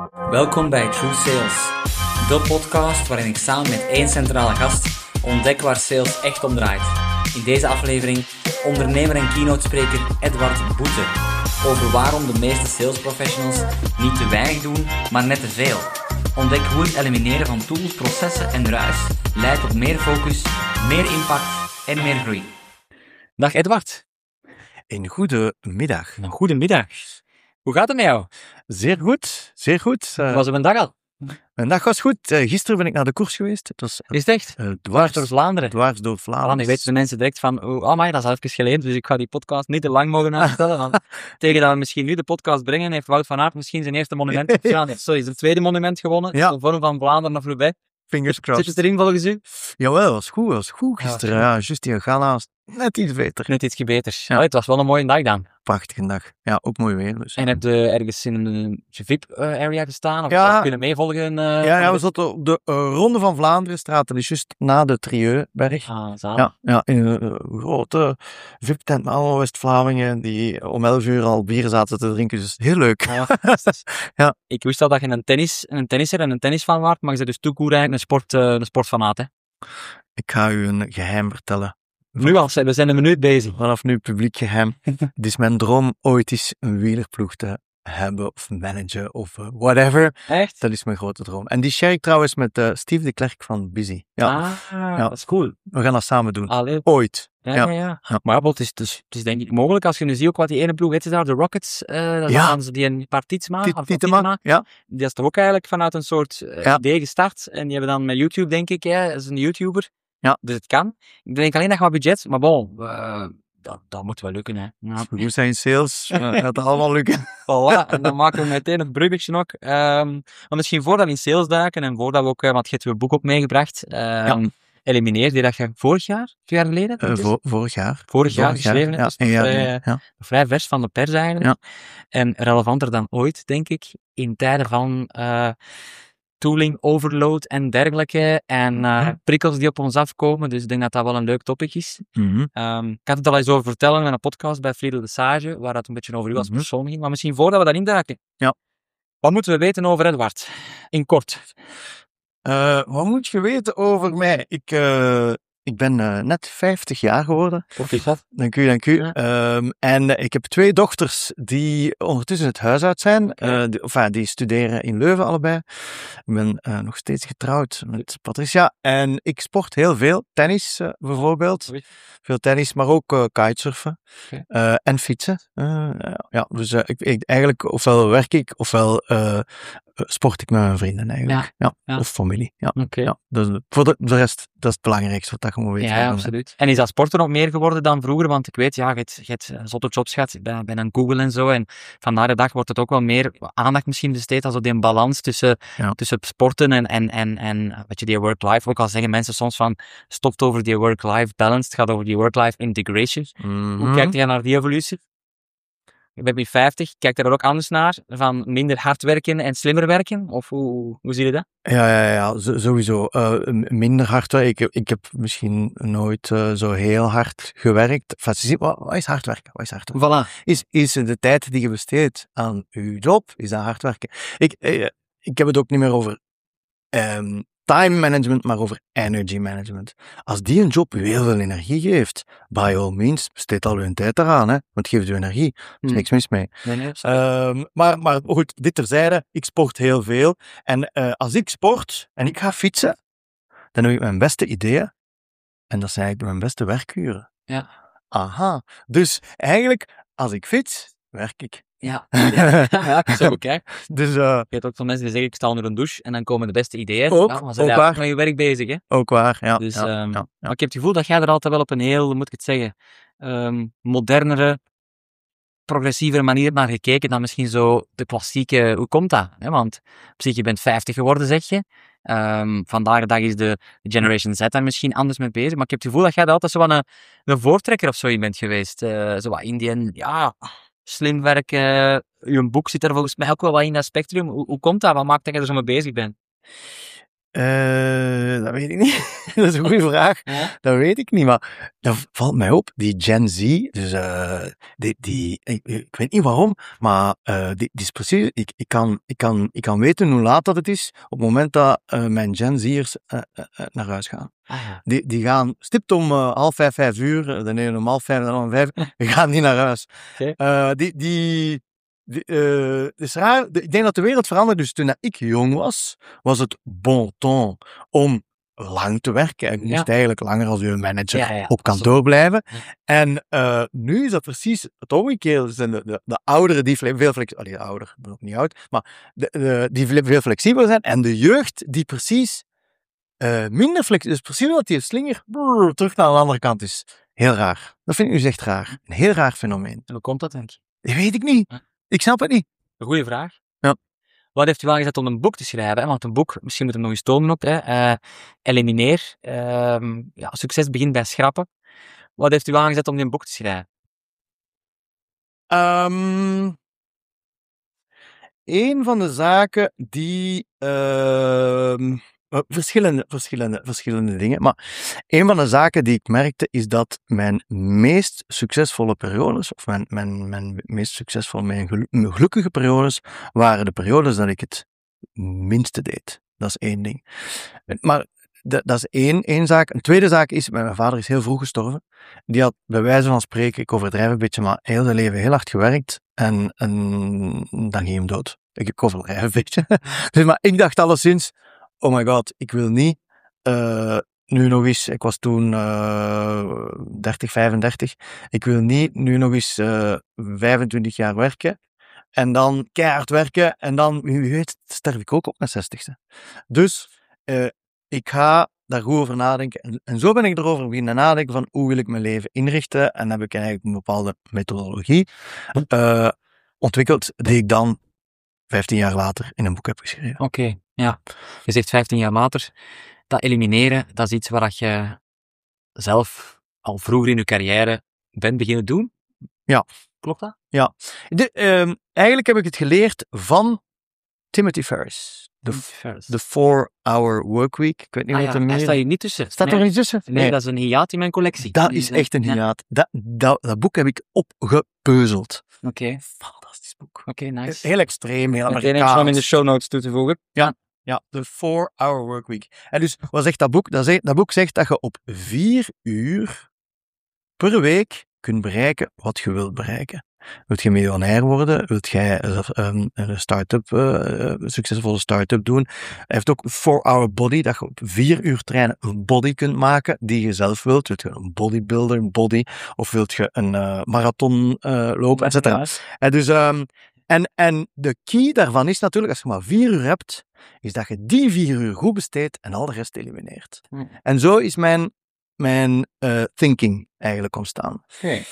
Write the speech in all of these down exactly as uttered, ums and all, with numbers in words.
Welkom bij True Sales, de podcast waarin ik samen met één centrale gast ontdek waar sales echt om draait. In deze aflevering ondernemer en keynote-spreker Edward Boete over waarom de meeste salesprofessionals niet te weinig doen, maar net te veel. Ontdek hoe het elimineren van tools, processen en ruis leidt tot meer focus, meer impact en meer groei. Dag Edward. Een goede middag. Een goede middag. Hoe gaat het met jou? Zeer goed, zeer goed. Uh, was het een dag al? Mijn dag was goed. Uh, gisteren ben ik naar de koers geweest. Het was, uh, Is het echt? Uh, dwars door Vlaanderen? Dwars door Vlaanderen. Nu weten de mensen direct van, oh amai, dat is al even geleden, dus ik ga die podcast niet te lang mogen uitstellen. Want tegen dat we misschien nu de podcast brengen, heeft Wout van Aert misschien zijn eerste monument ja, nee, sorry, zijn tweede monument gewonnen. Ja. De vorm van Vlaanderen of Roubaix. Fingers crossed. Zit het erin volgens u? Jawel, dat was goed, dat was goed gisteren. Ja, ja juist die gala was net iets beter. Net iets beters. Ja. Allee, het was wel een mooie dag dan. Prachtige dag. Ja, ook mooi weer. Dus. En heb je ergens in een V I P-area gestaan? Of ja. kunnen meevolgen? Uh, ja, ja, we zaten op de uh, Ronde van Vlaanderenstraat. Dat is juist na de Trieuberg. Ah, zalig. Ja, ja, in een uh, grote V I P-tent met allemaal West-Vlamingen die om elf uur al bier zaten te drinken. Dus heel leuk. Ja, ja. Ik wist al dat je een, tennis, een tennisser en een tennisfan waart, maar je bent dus toekoer eigenlijk een, sport, uh, een sportfanaat, hè? Ik ga u een geheim vertellen. Nu al, we zijn een minuut bezig. Vanaf nu publiek geheim. Het is mijn droom ooit eens een wielerploeg te hebben of managen of uh, whatever. Echt? Dat is mijn grote droom. En die share ik trouwens met uh, Steve de Klerk van Busy. Ja. Ah, ja. Dat is cool. We gaan dat samen doen. Allee. Ooit. Ja, ja. ja, ja. Maar ja, het is, het, is, het is denk ik mogelijk, als je nu ziet ook wat die ene ploeg, heet ze daar, de Rockets, uh, dat ja. ze die een paar Tietsma, Tietema, ja. Die is toch ook eigenlijk vanuit een soort uh, ja. idee gestart. En die hebben dan met YouTube, denk ik, ja, dat is een YouTuber. Ja. Dus het kan. Ik denk alleen dat je wat budget, maar bon, uh, dat, dat moet wel lukken, hè. Ja. We zijn sales, uh, gaat dat allemaal lukken. Voilà, en dan maken we meteen een bruggetje nog. Um, maar misschien voordat we in sales duiken en voordat we ook, want je hebt je boek op meegebracht, um, ja. Elimineer, die dat je vorig jaar, twee jaar geleden? Uh, vo- vorig jaar. Vorig jaar geschreven, ja, dus nog ja, vrij, ja, ja. vrij vers van de pers eigenlijk. Ja. En relevanter dan ooit, denk ik, in tijden van uh, tooling, overload en dergelijke, en uh, mm-hmm. prikkels die op ons afkomen, dus ik denk dat dat wel een leuk topic is. Mm-hmm. Um, ik had het al eens over vertellen in een podcast bij Friedel de Sage, waar dat een beetje over u als mm-hmm. persoon ging, maar misschien voordat we daarin duiken. Ja. Wat moeten we weten over Edward? In kort. Uh, wat moet je weten over mij? Ik, uh, ik ben uh, net vijftig jaar geworden. Proficiat. Dank u, dank u. Ja. Um, en uh, ik heb twee dochters die ondertussen het huis uit zijn. Okay. Uh, die, enfin, die studeren in Leuven allebei. Ik ben uh, nog steeds getrouwd met Patricia. En ik sport heel veel. Tennis uh, bijvoorbeeld. Oei. Veel tennis, maar ook uh, kitesurfen. Okay. Uh, en fietsen. Uh, ja, dus uh, ik, ik, eigenlijk ofwel werk ik, ofwel uh, sport ik met mijn vrienden eigenlijk. Ja. Ja. Ja. Of familie. Ja. Okay. Ja. Dus voor de, de rest, dat is het belangrijkste wat je moet weten. Ja, ja, absoluut. En is dat sporten nog meer geworden dan vroeger? Want ik weet, ja, je hebt, je hebt zotte jobs gehad bij, bij een Google en zo. En vandaag de dag wordt het ook wel meer aandacht misschien besteed als op die balans tussen, ja. tussen sporten en, en, en, en weet je, die work-life. Ook al zeggen mensen soms van, stopt over die work-life balance. Het gaat over die work-life integration. Mm-hmm. Hoe kijk jij naar die evolutie? Je bent nu vijftig, kijk je er ook anders naar? Van minder hard werken en slimmer werken? Of hoe, hoe zie je dat? Ja, ja, ja, sowieso. Uh, minder hard werken. Ik heb, ik heb misschien nooit uh, zo heel hard gewerkt. Enfin, wat, wat is hard werken? Wat is hard werken? Voilà. Is, is de tijd die je besteedt aan je job, is dat hard werken? Ik, uh, ik heb het ook niet meer over um, time management, maar over energy management. Als die een job u heel veel energie geeft, by all means, besteed al uw tijd eraan, hè, want het geeft u energie. Er is hmm. niks mis mee. Nee, nee, um, maar, maar goed, dit terzijde, ik sport heel veel. En uh, als ik sport en ik ga fietsen, dan heb ik mijn beste ideeën. En dat zijn eigenlijk mijn beste werkuren. Ja. Aha. Dus eigenlijk, als ik fiets, werk ik. Ja, ja, ja, ik zou ook kijken. Dus, uh, je hebt ook van mensen die zeggen, ik sta onder een douche en dan komen de beste ideeën. Ook, ja, maar ze ook zijn waar. met je werk bezig, hè. Ook waar, ja. Dus, ja, um, ja, ja. Maar ik heb het gevoel dat jij er altijd wel op een heel, hoe moet ik het zeggen, um, modernere, progressievere manier naar gekeken dan misschien zo de klassieke, hoe komt dat? Hè? Want op zich, je bent vijftig geworden, zeg je. Um, vandaag de dag is de Generation Z daar misschien anders mee bezig, maar ik heb het gevoel dat jij er altijd zo wat een, een voortrekker of zo in bent geweest. Uh, zo wat in die, ja, slim werken. Je boek zit er volgens mij ook wel wat in dat spectrum. Hoe, hoe komt dat? Wat maakt dat je er zo mee bezig bent? Uh, dat weet ik niet. Dat is een goede vraag. Ja? Dat weet ik niet, maar dat valt mij op. Die Gen Z, dus uh, die, die ik, ik weet niet waarom, maar uh, die, die is precies, ik, ik, kan, ik, kan, ik kan weten hoe laat dat het is op het moment dat uh, mijn Gen Z'ers uh, uh, uh, naar huis gaan. Ah, ja. die, die gaan stipt om uh, half vijf, vijf uur, de ene om half vijf, de andere om vijf, die gaan niet naar huis. Okay. Uh, die... die Uh, het is raar, ik denk dat de wereld veranderde. Dus toen ik jong was, was het bon ton om lang te werken. Ik moest ja. eigenlijk langer als uw manager ja, ja, op kantoor blijven. Ja. En uh, nu is dat precies het omgekeerde. Zijn de, de, de ouderen die veel flexibeler... Allee, ouder, ik ben ook niet oud. Maar de, de, die veel flexibeler zijn. En de jeugd die precies uh, minder flexibel is. Precies wat die slinger brrr, terug naar de andere kant is. Heel raar. Dat vind ik dus echt raar. Een heel raar fenomeen. En hoe komt dat, denk je? Dat weet ik niet. Ja. Ik snap het niet. Een goede vraag. Ja. Wat heeft u aangezet om een boek te schrijven? Hè? Want een boek, misschien moet het nog eens tonen ook. Hè? Uh, elimineer. Uh, ja, succes begint bij schrappen. Wat heeft u aangezet om een boek te schrijven? Um, een van de zaken die... Uh, verschillende, verschillende, verschillende dingen. Maar een van de zaken die ik merkte is dat mijn meest succesvolle periodes, of mijn, mijn, mijn meest succesvolle, mijn, gelu- mijn gelukkige periodes, waren de periodes dat ik het minste deed. Dat is één ding. Maar de, dat is één, één zaak. Een tweede zaak is, mijn vader is heel vroeg gestorven. Die had bij wijze van spreken, ik overdrijf een beetje, maar heel zijn leven heel hard gewerkt en, en dan ging hem dood. Ik, ik overdrijf een beetje. Dus, maar ik dacht alleszins, oh my god, ik wil niet uh, nu nog eens, ik was toen uh, dertig, vijfendertig, ik wil niet nu nog eens uh, vijfentwintig jaar werken en dan keihard werken en dan, wie weet, sterf ik ook op mijn zestigste. Dus uh, ik ga daar goed over nadenken. En, en zo ben ik erover beginnen nadenken van hoe wil ik mijn leven inrichten. En dan heb ik eigenlijk een bepaalde methodologie uh, ontwikkeld die ik dan vijftien jaar later in een boek heb geschreven. Oké, okay, ja. Je zegt vijftien jaar later. Dat elimineren, dat is iets waar je zelf al vroeger in je carrière bent beginnen doen? Ja. Klopt dat? Ja. De, um, eigenlijk heb ik het geleerd van Timothy Ferriss. De, f- de four-hour workweek. Ik weet niet ah, wat ja. er meer... Hij staat hier niet tussen. Staat nee. er niet tussen? Nee, nee, dat is een hiaat in mijn collectie. Dat is echt een hiaat. Ja. Dat, dat, dat boek heb ik opgepeuzeld. Oké. Okay. Fantastisch boek. Oké, okay, nice. Heel extreem, heel Amerikaans. Ik zal hem in de show notes toe te voegen. Ja. Ja, de four-hour workweek. En dus, wat zegt dat boek? Dat, zegt, dat boek zegt dat je op vier uur per week kunt bereiken wat je wilt bereiken. Wilt je miljonair worden? Wilt jij um, een start-up, uh, een succesvolle start-up doen? Hij heeft ook four-hour body, dat je op vier uur trainen een body kunt maken die je zelf wilt. Wilt je een bodybuilder, een body, of wilt je een uh, marathon uh, lopen, et cetera. En dus... Um, En, en de key daarvan is natuurlijk, als je maar vier uur hebt, is dat je die vier uur goed besteedt en al de rest elimineert. Hm. En zo is mijn, mijn uh, thinking eigenlijk ontstaan. Okay.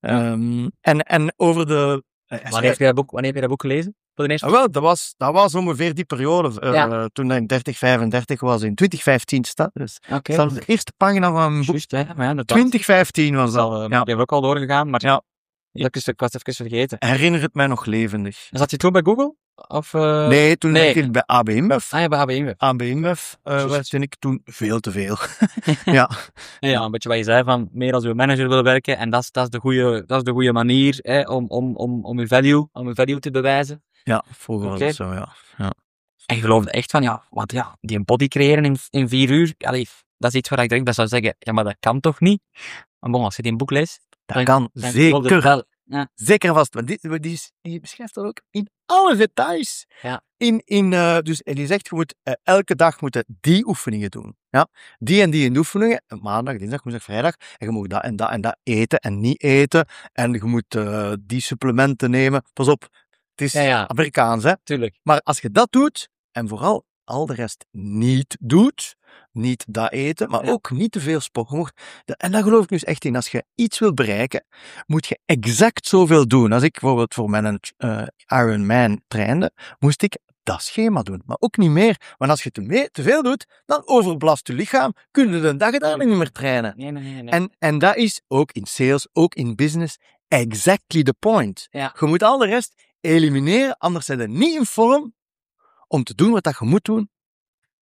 Um, en, en over de... Uh, wanneer, heb je dat boek, wanneer heb je dat boek gelezen? Voor de eerste? Uh, wel, dat was, dat was ongeveer die periode. Uh, ja. uh, toen ik dertig, vijfendertig was, in twintig vijftien staat. Dus okay. Dat was de eerste pagina van mijn boek. Just, hè? Maar ja, twintig vijftien was dat. Uh, ja. Die hebben ook al doorgegaan, maar... Ja. Ik was even vergeten. Herinner het mij nog levendig. Zat je toen bij Google? Of, uh... Nee, toen nee. werkte ik bij A B InBev. Ah ja, bij A B InBev. A B InBev uh, werkte ik toen veel te veel. ja. Ja, een beetje wat je zei van meer als uw manager wil werken en dat is, dat is de goede, dat is de goede manier hè, om, om, om, om uw value, om uw value te bewijzen. Ja, vroeger okay. was het zo, ja. ja. En je geloofde echt van, ja, want ja, die een body creëren in, in vier uur, allee, dat is iets waar ik direct bij zou zeggen, ja, maar dat kan toch niet? Maar bon, als je die een boek leest... Dat dan, kan, dan zeker. Ja. Zeker vast, want die, die, die beschrijft dat ook in alle details. Ja. In, in, uh, dus, en die zegt, je moet uh, elke dag moeten die oefeningen doen. Ja? Die en die in oefeningen, maandag, dinsdag, woensdag, vrijdag, en je moet dat en dat en dat eten en niet eten, en je moet uh, die supplementen nemen. Pas op, het is ja, ja. Amerikaans, hè? Tuurlijk. Maar als je dat doet, en vooral al de rest niet doet, niet dat eten, maar ja. ook niet te veel sport. En daar geloof ik dus echt in. Als je iets wilt bereiken, moet je exact zoveel doen. Als ik bijvoorbeeld voor mijn uh, Ironman trainde, moest ik dat schema doen. Maar ook niet meer. Want als je te, mee, te veel doet, dan overbelast je lichaam. Kun je de dag daar niet meer trainen. Nee, nee, nee, nee. En, en dat is ook in sales, ook in business, exactly the point. Ja. Je moet al de rest elimineren, anders zijn je niet in vorm om te doen wat dat je moet doen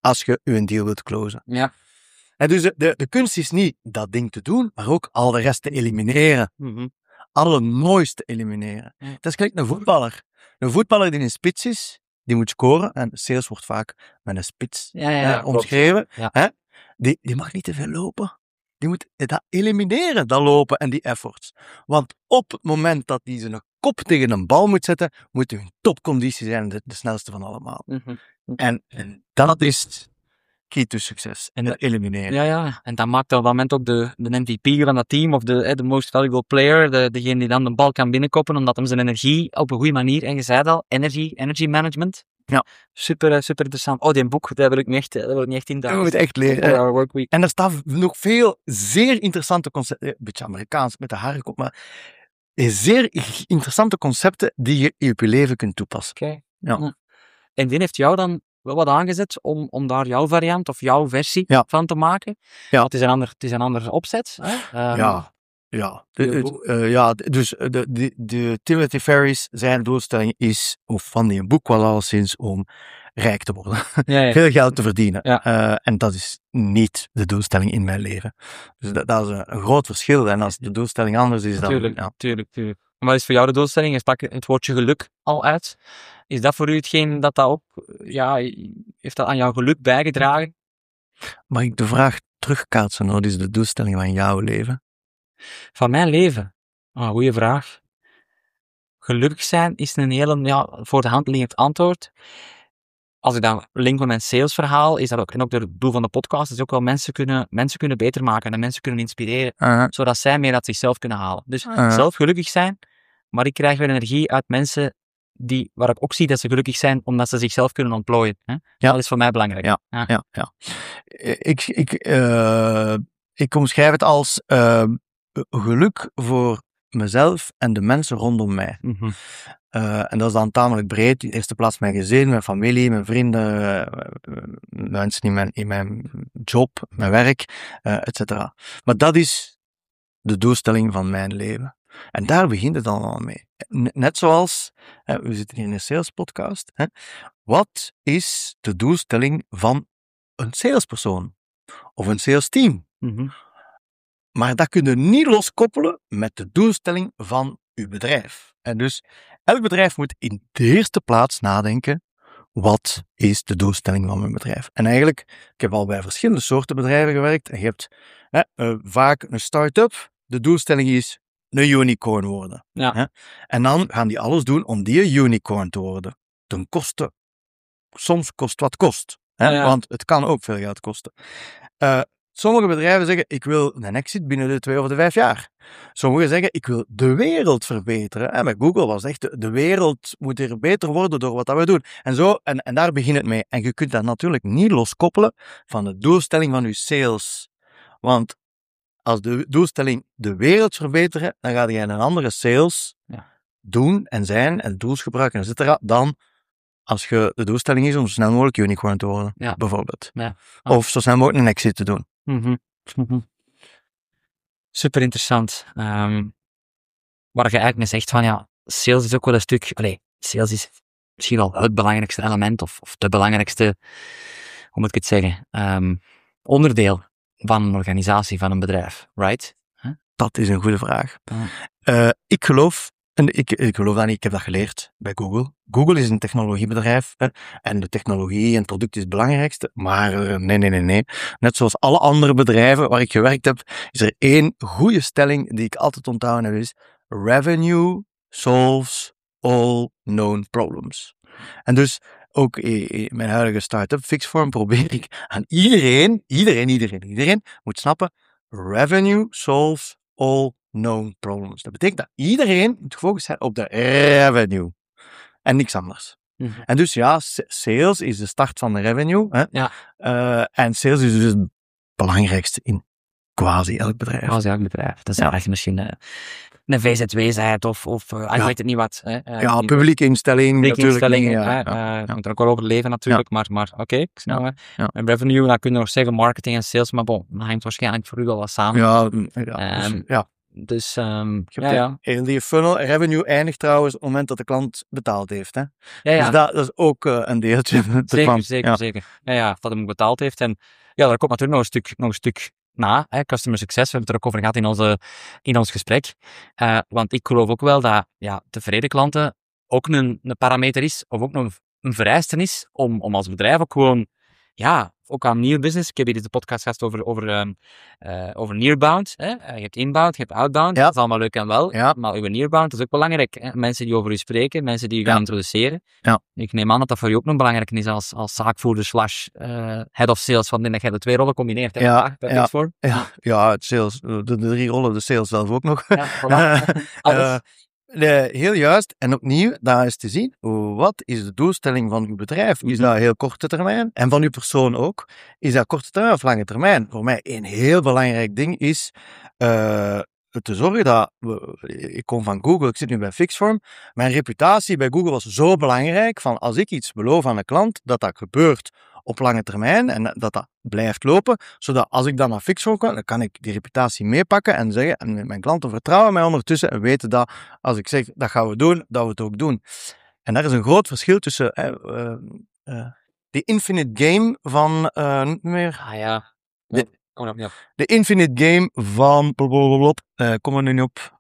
als je je deal wilt closen. Ja. En dus de, de, de kunst is niet dat ding te doen, maar ook al de rest te elimineren. Mm-hmm. Alle noois te elimineren. Ja. Dat is gelijk een voetballer. Een voetballer die een spits is, die moet scoren. En sales wordt vaak met een spits Ja, ja, ja, eh, omschreven. Ja. Hè? Die, die mag niet te veel lopen. Die moet dat elimineren, dat lopen en die efforts. Want op het moment dat die zijn kop tegen een bal moet zetten, moet hij in topconditie zijn, de, de snelste van allemaal. Mm-hmm. En, en dat is key to succes. En dat elimineren. Ja, ja. En dat maakt op dat moment ook de, de M V P van dat team, of de, de most valuable player, de, degene die dan de bal kan binnenkoppen, omdat hem zijn energie op een goede manier, en je zei het al, energy, energy management. Ja. Super, super interessant. Oh, die boek, daar wil ik niet echt, daar wil ik niet echt in Dat moet je echt leren. For our work week. En er staan nog veel zeer interessante concepten, een beetje Amerikaans met de harenkop, maar zeer interessante concepten die je in je leven kunt toepassen. Oké. Okay. Ja. Ja. En die heeft jou dan wel wat aangezet om, om daar jouw variant of jouw versie ja. van te maken. Ja. Het is een ander, het is een ander opzet. Hè? Um, ja. Ja. De, het, uh, ja, dus de, de, de Timothy Ferris, zijn doelstelling is, of van die boek wel alleszins, om rijk te worden. Ja, ja. Veel geld te verdienen. Ja. Uh, en dat is niet de doelstelling in mijn leven. Dus dat, dat is een, een groot verschil. En als de doelstelling anders is, dan... Tuurlijk, ja. tuurlijk, tuurlijk. En wat is voor jou de doelstelling? Je sprak het woordje geluk al uit. Is dat voor u hetgeen dat dat ook... Ja, heeft dat aan jouw geluk bijgedragen? Mag ik de vraag terugkaatsen? Wat is de doelstelling van jouw leven? Van mijn leven? Oh, goeie vraag. Gelukkig zijn is een hele... Ja, voor de hand liggend antwoord. Als ik dan link met mijn salesverhaal, is dat ook, en ook het doel van de podcast, is ook wel mensen kunnen, mensen kunnen beter maken en mensen kunnen inspireren, Uh-huh. zodat zij meer uit zichzelf kunnen halen. Dus Uh-huh. zelf gelukkig zijn, maar ik krijg weer energie uit mensen die, waar ik ook zie dat ze gelukkig zijn, omdat ze zichzelf kunnen ontplooien. Hè? Ja. Dat is voor mij belangrijk. Ja, ja, ja. ja. Ik, ik, uh, ik omschrijf het als uh, geluk voor mezelf en de mensen rondom mij. Mm-hmm. Uh, en dat is dan tamelijk breed. In de eerste plaats mijn gezin, mijn familie, mijn vrienden, uh, mensen in mijn, in mijn job, mijn werk, uh, et cetera. Maar dat is de doelstelling van mijn leven. En daar begint het allemaal mee. Net zoals, uh, we zitten hier in een salespodcast, hè, wat is de doelstelling van een salespersoon? Of een salesteam? Mm-hmm. Maar dat kun je niet loskoppelen met de doelstelling van uw bedrijf. En dus, elk bedrijf moet in de eerste plaats nadenken, wat is de doelstelling van mijn bedrijf? En eigenlijk, ik heb al bij verschillende soorten bedrijven gewerkt, en je hebt hè, uh, vaak een start-up, de doelstelling is een unicorn worden. Ja. Hè? En dan gaan die alles doen om die een unicorn te worden. Ten koste, soms kost wat kost. Hè? Ja, ja. Want het kan ook veel geld kosten. Uh, Sommige bedrijven zeggen, ik wil een exit binnen de twee of de vijf jaar. Sommigen zeggen, ik wil de wereld verbeteren. En bij Google was het echt, de wereld moet er beter worden door wat dat we doen. En zo, en, en daar begint het mee. En je kunt dat natuurlijk niet loskoppelen van de doelstelling van je sales. Want als de doelstelling de wereld verbeteren, dan ga je een andere sales ja. doen en zijn en tools gebruiken, et cetera, dan als je de doelstelling is om zo snel mogelijk unicorn te worden, ja. bijvoorbeeld. Ja. Oh. Of zo snel mogelijk een exit te doen. Mm-hmm. Mm-hmm. Super interessant. Um, waar je eigenlijk mee zegt van ja, sales is ook wel een stuk. Allee, sales is misschien wel het belangrijkste element of, of de belangrijkste, hoe moet ik het zeggen, um, onderdeel van een organisatie, van een bedrijf, right? Huh? Dat is een goede vraag. Ja. Uh, ik geloof, en ik, ik geloof dat niet, ik heb dat geleerd bij Google. Google is een technologiebedrijf hè, en de technologie en het product is het belangrijkste, maar uh, nee, nee, nee, nee. Net zoals alle andere bedrijven waar ik gewerkt heb, is er één goede stelling die ik altijd onthouden heb, is revenue solves all known problems. En dus ook in mijn huidige start-up Fixform probeer ik aan iedereen, iedereen, iedereen, iedereen moet snappen, revenue solves all known problems. Dat betekent dat iedereen moet gefocust zijn op de revenue en niks anders. Mm-hmm. En dus ja, sales is de start van de revenue. Hè? Ja. Uh, en sales is dus het belangrijkste in quasi elk bedrijf. Quasi elk bedrijf. Dat is ja. eigenlijk misschien uh, een V Z W-zijheid of, of uh, ja. ik weet het niet wat. Hè? Uh, ja, publieke instelling. Publieke instellingen. Ja, ja, uh, ja. Je moet er ook wel over leven natuurlijk, ja. maar, maar oké, okay, ik snap ja. ja. En revenue, dan kun je nog zeggen marketing en sales, maar bon, dat hangt waarschijnlijk voor u wel wat samen. Ja, ja, um, dus, ja. Dus um, Je ja, hebt ja. Heel die funnel, revenue eindigt trouwens op het moment dat de klant betaald heeft. Hè? ja, ja. Dus dat, dat is ook uh, een deeltje. De zeker, klant. zeker, ja. zeker. Ja, ja, dat hem betaald heeft. En ja, daar komt natuurlijk nog een stuk, nog een stuk na. Hè? Customer success, we hebben het er ook over gehad in, onze, in ons gesprek. Uh, want ik geloof ook wel dat ja, tevreden klanten ook een, een parameter is, of ook nog een, een vereiste is, om, om als bedrijf ook gewoon, ja, ook aan nieuw business. Ik heb hier de podcast gehad over, over, um, uh, over nearbound. Hè? Uh, je hebt inbound, je hebt outbound. Ja. Dat is allemaal leuk en wel. Ja. Maar uw nearbound is ook belangrijk. Hè? Mensen die over u spreken, mensen die u gaan ja. introduceren. Ja. Ik neem aan dat dat voor u ook nog belangrijk is als, als zaakvoerder slash uh, head of sales, want ik denk dat jij de twee rollen combineert. Hè? Ja, Daar ja, voor. ja, ja, het sales, de, de drie rollen, de sales zelf ook nog. Ja, voilà. Alles. Uh, Nee, heel juist. En opnieuw, daar is te zien, wat is de doelstelling van uw bedrijf? Is dat heel korte termijn? En van uw persoon ook. Is dat korte termijn of lange termijn? Voor mij een heel belangrijk ding is uh, te zorgen dat, ik kom van Google, ik zit nu bij Fixform, mijn reputatie bij Google was zo belangrijk, van als ik iets beloof aan een klant, dat dat gebeurt op lange termijn en dat dat blijft lopen, zodat als ik dan naar Fixform kan, dan kan ik die reputatie meepakken en zeggen, en mijn klanten vertrouwen mij ondertussen en weten dat als ik zeg, dat gaan we doen, dat we het ook doen. En daar is een groot verschil tussen uh, uh, uh, de infinite game van, uh, niet meer... Ah ja, de, kom er niet op. De infinite game van, uh, kom er nu niet op,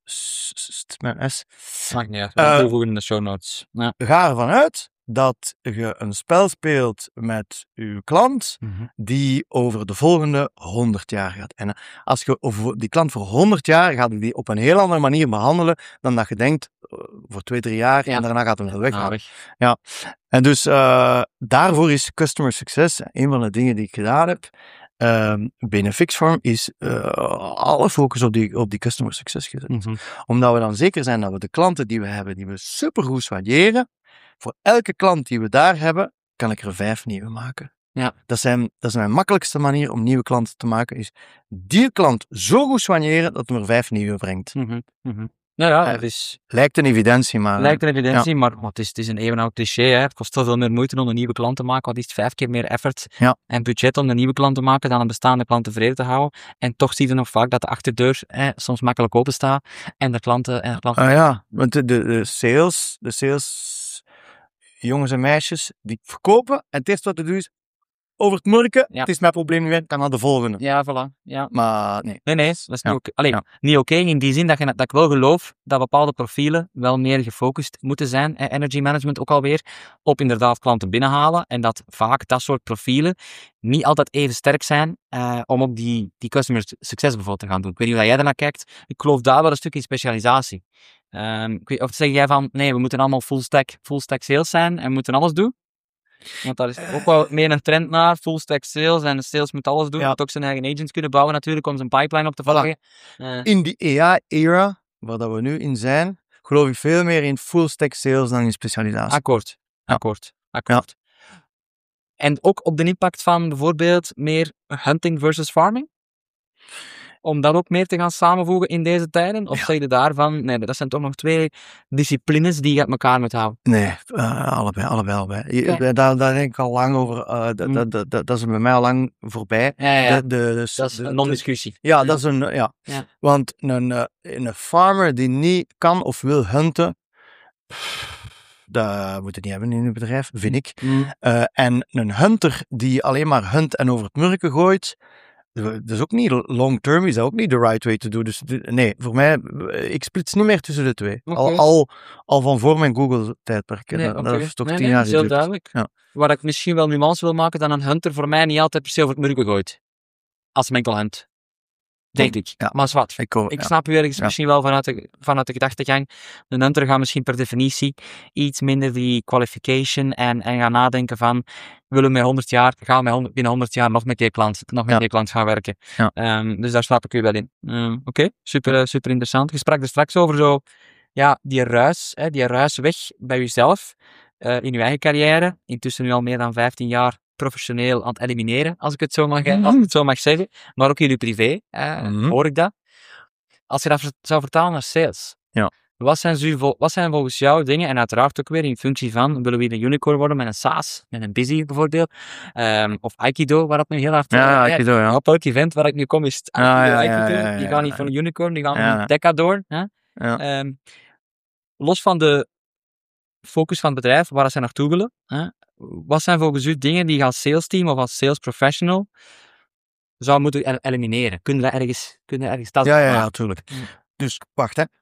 mijn S. Maakt niet uit, we gaan toevoegen in de show notes. Ja. Ga ervan uit dat je een spel speelt met je klant mm-hmm. die over de volgende honderd jaar gaat. En als je over die klant voor honderd jaar gaat die op een heel andere manier behandelen dan dat je denkt voor twee, drie jaar ja. en daarna gaat hem wel weg. Ja, weg. Ja. En dus uh, daarvoor is customer success een van de dingen die ik gedaan heb. Uh, binnen Fixform is uh, alle focus op die, op die customer success gezet. Mm-hmm. Omdat we dan zeker zijn dat we de klanten die we hebben, die we supergoed soigneren, voor elke klant die we daar hebben, kan ik er vijf nieuwe maken. Ja. Dat, zijn, dat is mijn makkelijkste manier om nieuwe klanten te maken, is die klant zo goed soigneren dat hij er vijf nieuwe brengt. Mm-hmm. Mm-hmm. Nou ja, het is... Lijkt een evidentie, maar... Lijkt een evidentie, ja. maar, maar het, is, het is een eeuwenoud cliché. Hè. Het kost zoveel meer moeite om een nieuwe klant te maken. Wat is het? Vijf keer meer effort ja. en budget om een nieuwe klant te maken dan een bestaande klant tevreden te houden. En toch zie je nog vaak dat de achterdeur hè, soms makkelijk open staat. En de klanten... En de klanten... Uh, ja, want de, de, de sales... De sales... jongens en meisjes, die verkopen. En het eerste wat ze doen is, over het murken, ja. het is mijn probleem niet, ik kan naar de volgende. Ja, voilà. Ja. Maar nee. Nee, nee, dat is ja. niet oké. Allee, ja. niet oké in die zin dat, je, dat ik wel geloof dat bepaalde profielen wel meer gefocust moeten zijn, eh, energy management ook alweer, op inderdaad klanten binnenhalen. En dat vaak dat soort profielen niet altijd even sterk zijn uh, om ook die, die customer success bijvoorbeeld te gaan doen. Ik weet niet hoe jij daarnaar kijkt. Ik geloof daar wel een stuk in specialisatie. Um, ik weet, of zeg jij van, nee, we moeten allemaal full stack, full stack sales zijn en we moeten alles doen? Want daar is ook wel meer een trend naar, full stack sales en de sales moet alles doen. Ja. Moet ook zijn eigen agents kunnen bouwen natuurlijk, om zijn pipeline op te volgen. Voilà. Uh. In die A I-era, waar dat we nu in zijn, geloof ik veel meer in full stack sales dan in specialisatie. Akkoord, akkoord, akkoord. Ja. En ook op de impact van bijvoorbeeld meer hunting versus farming? Om dat ook meer te gaan samenvoegen in deze tijden? Of ja. zeg je daarvan, nee, dat zijn toch nog twee disciplines die je uit elkaar moet houden? Nee, uh, allebei, allebei, allebei. Okay. Daar, daar denk ik al lang over, uh, dat, mm. dat, dat, dat, dat is bij mij al lang voorbij. Ja, ja. De, de, de, dat is de, een non-discussie. Ja, ja, dat is een, ja. ja. Want een, uh, een farmer die niet kan of wil hunten, dat moet je niet hebben in een bedrijf, vind ik. Mm. Uh, en een hunter die alleen maar hunt en over het murken gooit, dat is ook niet long term, is dat ook niet de right way to do. Dus nee, voor mij, ik splits niet meer tussen de twee. Okay. Al, al, al van voor mijn Google-tijdperk. Nee, dat, okay. dat is toch nee, tien nee, jaar heel duidelijk. Ja. Waar ik misschien wel nuance wil maken, dan een hunter voor mij niet altijd per se over het murken gooit. Als enkel hunt. Denk ik. Ja. Maar zwart. Ik, hoor, ik ja. snap u ergens ja. misschien wel vanuit de, vanuit de gedachtegang. Een hunter gaat misschien per definitie iets minder die qualification en, en gaan nadenken van, willen we met honderd jaar, gaan we met honderd, binnen honderd jaar nog met die klant, nog met ja. die klant gaan werken. Ja. Um, dus daar snap ik u wel in. Um, Oké, okay. super, uh, super interessant. Je sprak er straks over zo, ja, die ruis, hè, die ruis weg bij jezelf, uh, in uw eigen carrière. Intussen nu al meer dan vijftien jaar professioneel aan het elimineren, als ik het zo mag, mm-hmm. als ik het zo mag zeggen. Maar ook jullie privé, eh, mm-hmm. hoor ik dat. Als je dat zou vertalen naar sales, ja. Wat zijn, zo, vol- wat zijn volgens jou dingen, en uiteraard ook weer in functie van, willen we een unicorn worden met een SaaS, met een Busy bijvoorbeeld, um, of Aikido, waar dat nu heel hard... Ja, uh, Aikido, ja. Op elk event waar ik nu kom is het Ah, Aikido, ja, ja, Aikido. ja, ja, Die ja, gaan niet ja. voor een unicorn, die gaan Ja. voor een decador. Hè? Ja. Um, los van de focus van het bedrijf, waar ze naartoe willen, hè? Wat zijn volgens u dingen die je als sales team of als sales professional zou moeten el- elimineren? Kunnen we ergens, kunnen we ergens dat Ja, ja, ja, maken? natuurlijk. Dus, wacht, hè.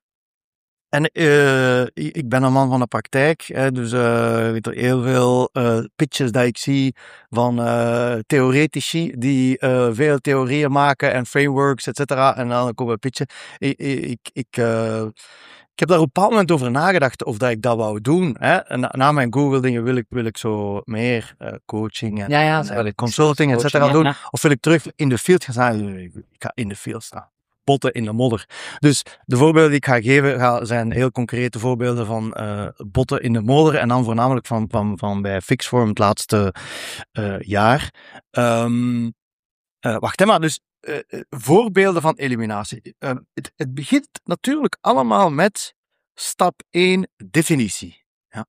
En uh, ik ben een man van de praktijk, hè, dus uh, weet er heel veel uh, pitches dat ik zie van uh, theoretici die uh, veel theorieën maken en frameworks, et cetera. En dan komen we pitchen. Ik, ik, ik, uh, ik heb daar op een bepaald moment over nagedacht of dat ik dat wou doen. Hè. En na, na mijn Google dingen wil ik, wil ik zo meer uh, coaching en, Ja, ja, en uh, consulting, et cetera ja, doen. ja. Of wil ik terug in de field gaan staan? Ik ga in de field staan. Botten in de modder. Dus de voorbeelden die ik ga geven gaan, zijn heel concrete voorbeelden van uh, botten in de modder en dan voornamelijk van, van, van bij Fixform het laatste uh, jaar. Um, uh, wacht, hè, maar dus uh, voorbeelden van eliminatie. Uh, het, het begint natuurlijk allemaal met stap één, definitie. Ja.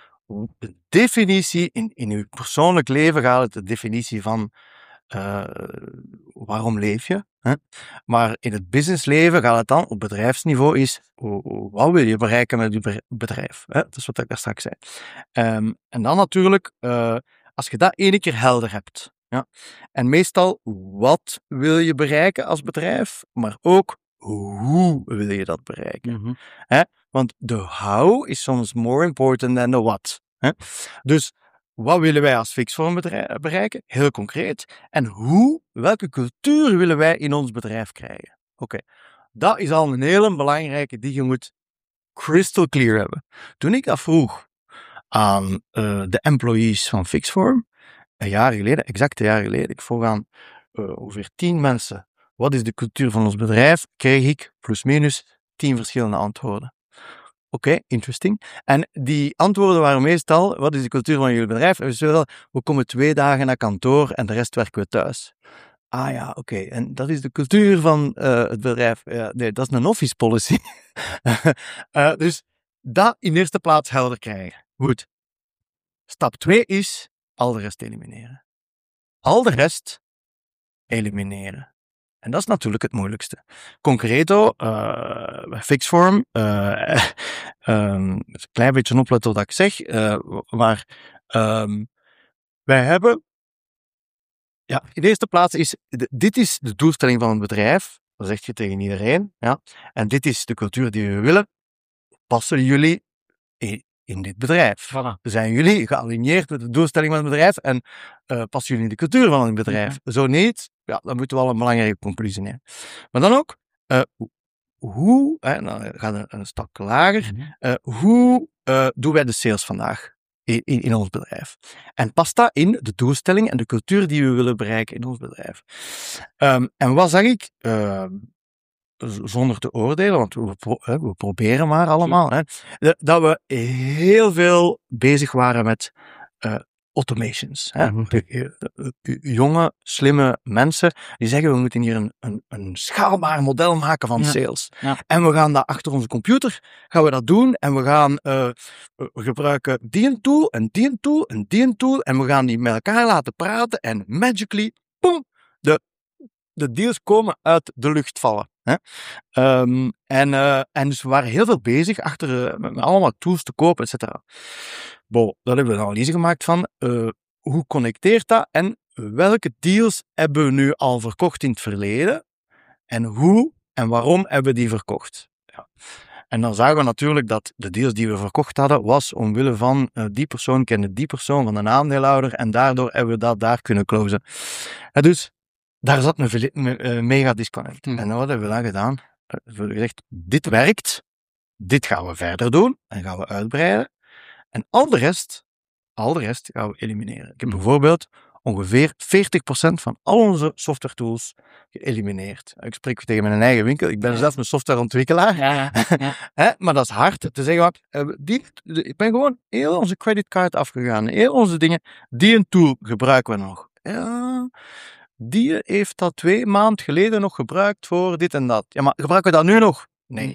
De definitie, in, in uw persoonlijk leven gaat het de definitie van Uh, waarom leef je? Hè? Maar in het businessleven gaat het dan op bedrijfsniveau is, wat wil je bereiken met je bedrijf? Hè? Dat is wat ik daar straks zei. Um, en dan natuurlijk, uh, als je dat ene keer helder hebt. Ja? En meestal, wat wil je bereiken als bedrijf? Maar ook, hoe wil je dat bereiken? Mm-hmm. Hè? Want de how is soms more important than the what. Hè? Dus wat willen wij als Fixform bereiken? Heel concreet. En hoe, welke cultuur willen wij in ons bedrijf krijgen? Oké, okay. Dat is al een hele belangrijke die je moet crystal clear hebben. Toen ik dat vroeg aan uh, de employees van Fixform, een jaar geleden, exact een jaar geleden, ik vroeg aan uh, ongeveer tien mensen, wat is de cultuur van ons bedrijf? Kreeg ik, plus minus, tien verschillende antwoorden. Oké, okay, interesting. En die antwoorden waren meestal, wat is de cultuur van jullie bedrijf? En we zeggen, we komen twee dagen naar kantoor en de rest werken we thuis. Ah ja, oké. Okay. En dat is de cultuur van uh, het bedrijf. Uh, nee, dat is een office policy. uh, dus dat in eerste plaats helder krijgen. Goed. Stap twee is al de rest elimineren. Al de rest elimineren. En dat is natuurlijk het moeilijkste. Concreto, uh, Fixform, uh, um, een klein beetje opletten wat ik zeg, uh, maar um, wij hebben, ja, in de eerste plaats is, de, dit is de doelstelling van het bedrijf, dat zeg je tegen iedereen, ja, en dit is de cultuur die we willen, passen jullie in, in dit bedrijf. Voilà. Zijn jullie gealigneerd met de doelstelling van het bedrijf en uh, passen jullie in de cultuur van het bedrijf? Ja. Zo niet, ja, dan moeten we wel een belangrijke conclusie nemen. Maar dan ook, uh, hoe, hè, dan gaat een, een stap lager, uh, hoe uh, doen wij de sales vandaag in, in, in ons bedrijf? En past dat in de doelstelling en de cultuur die we willen bereiken in ons bedrijf? Um, en wat zag ik? Uh, zonder te oordelen, want we, pro- hè, we proberen maar allemaal, hè, dat we heel veel bezig waren met uh, automations. Hè. Mm-hmm. Jonge, slimme mensen die zeggen we moeten hier een, een, een schaalbaar model maken van ja. sales. Ja. En we gaan dat achter onze computer, gaan we dat doen en we gaan uh, we gebruiken die een tool en die een tool en die een tool en we gaan die met elkaar laten praten en magically, boom, de, de deals komen uit de lucht vallen. Hè? Um, en, uh, en dus we waren heel veel bezig achter uh, met allemaal tools te kopen, et cetera. Bon, dat hebben we een analyse gemaakt van uh, hoe connecteert dat en welke deals hebben we nu al verkocht in het verleden en hoe en waarom hebben we die verkocht. Ja. En dan zagen we natuurlijk dat de deals die we verkocht hadden was omwille van uh, die persoon kende die persoon van een aandeelhouder en daardoor hebben we dat daar kunnen closen. En dus daar zat een, een, een mega disconnect. Hmm. En wat hebben we dan gedaan? We hebben gezegd, dit werkt, dit gaan we verder doen en gaan we uitbreiden. En al de rest, al de rest gaan we elimineren. Ik heb bijvoorbeeld ongeveer veertig procent van al onze software tools geëlimineerd. Ik spreek tegen mijn eigen winkel, ik ben zelf een softwareontwikkelaar. Ja, ja. Ja. Maar dat is hard te zeggen, die, ik ben gewoon heel onze creditcard afgegaan, heel onze dingen, die een tool gebruiken we nog. Ja... Die heeft dat twee maanden geleden nog gebruikt voor dit en dat. Ja, maar gebruiken we dat nu nog? Nee.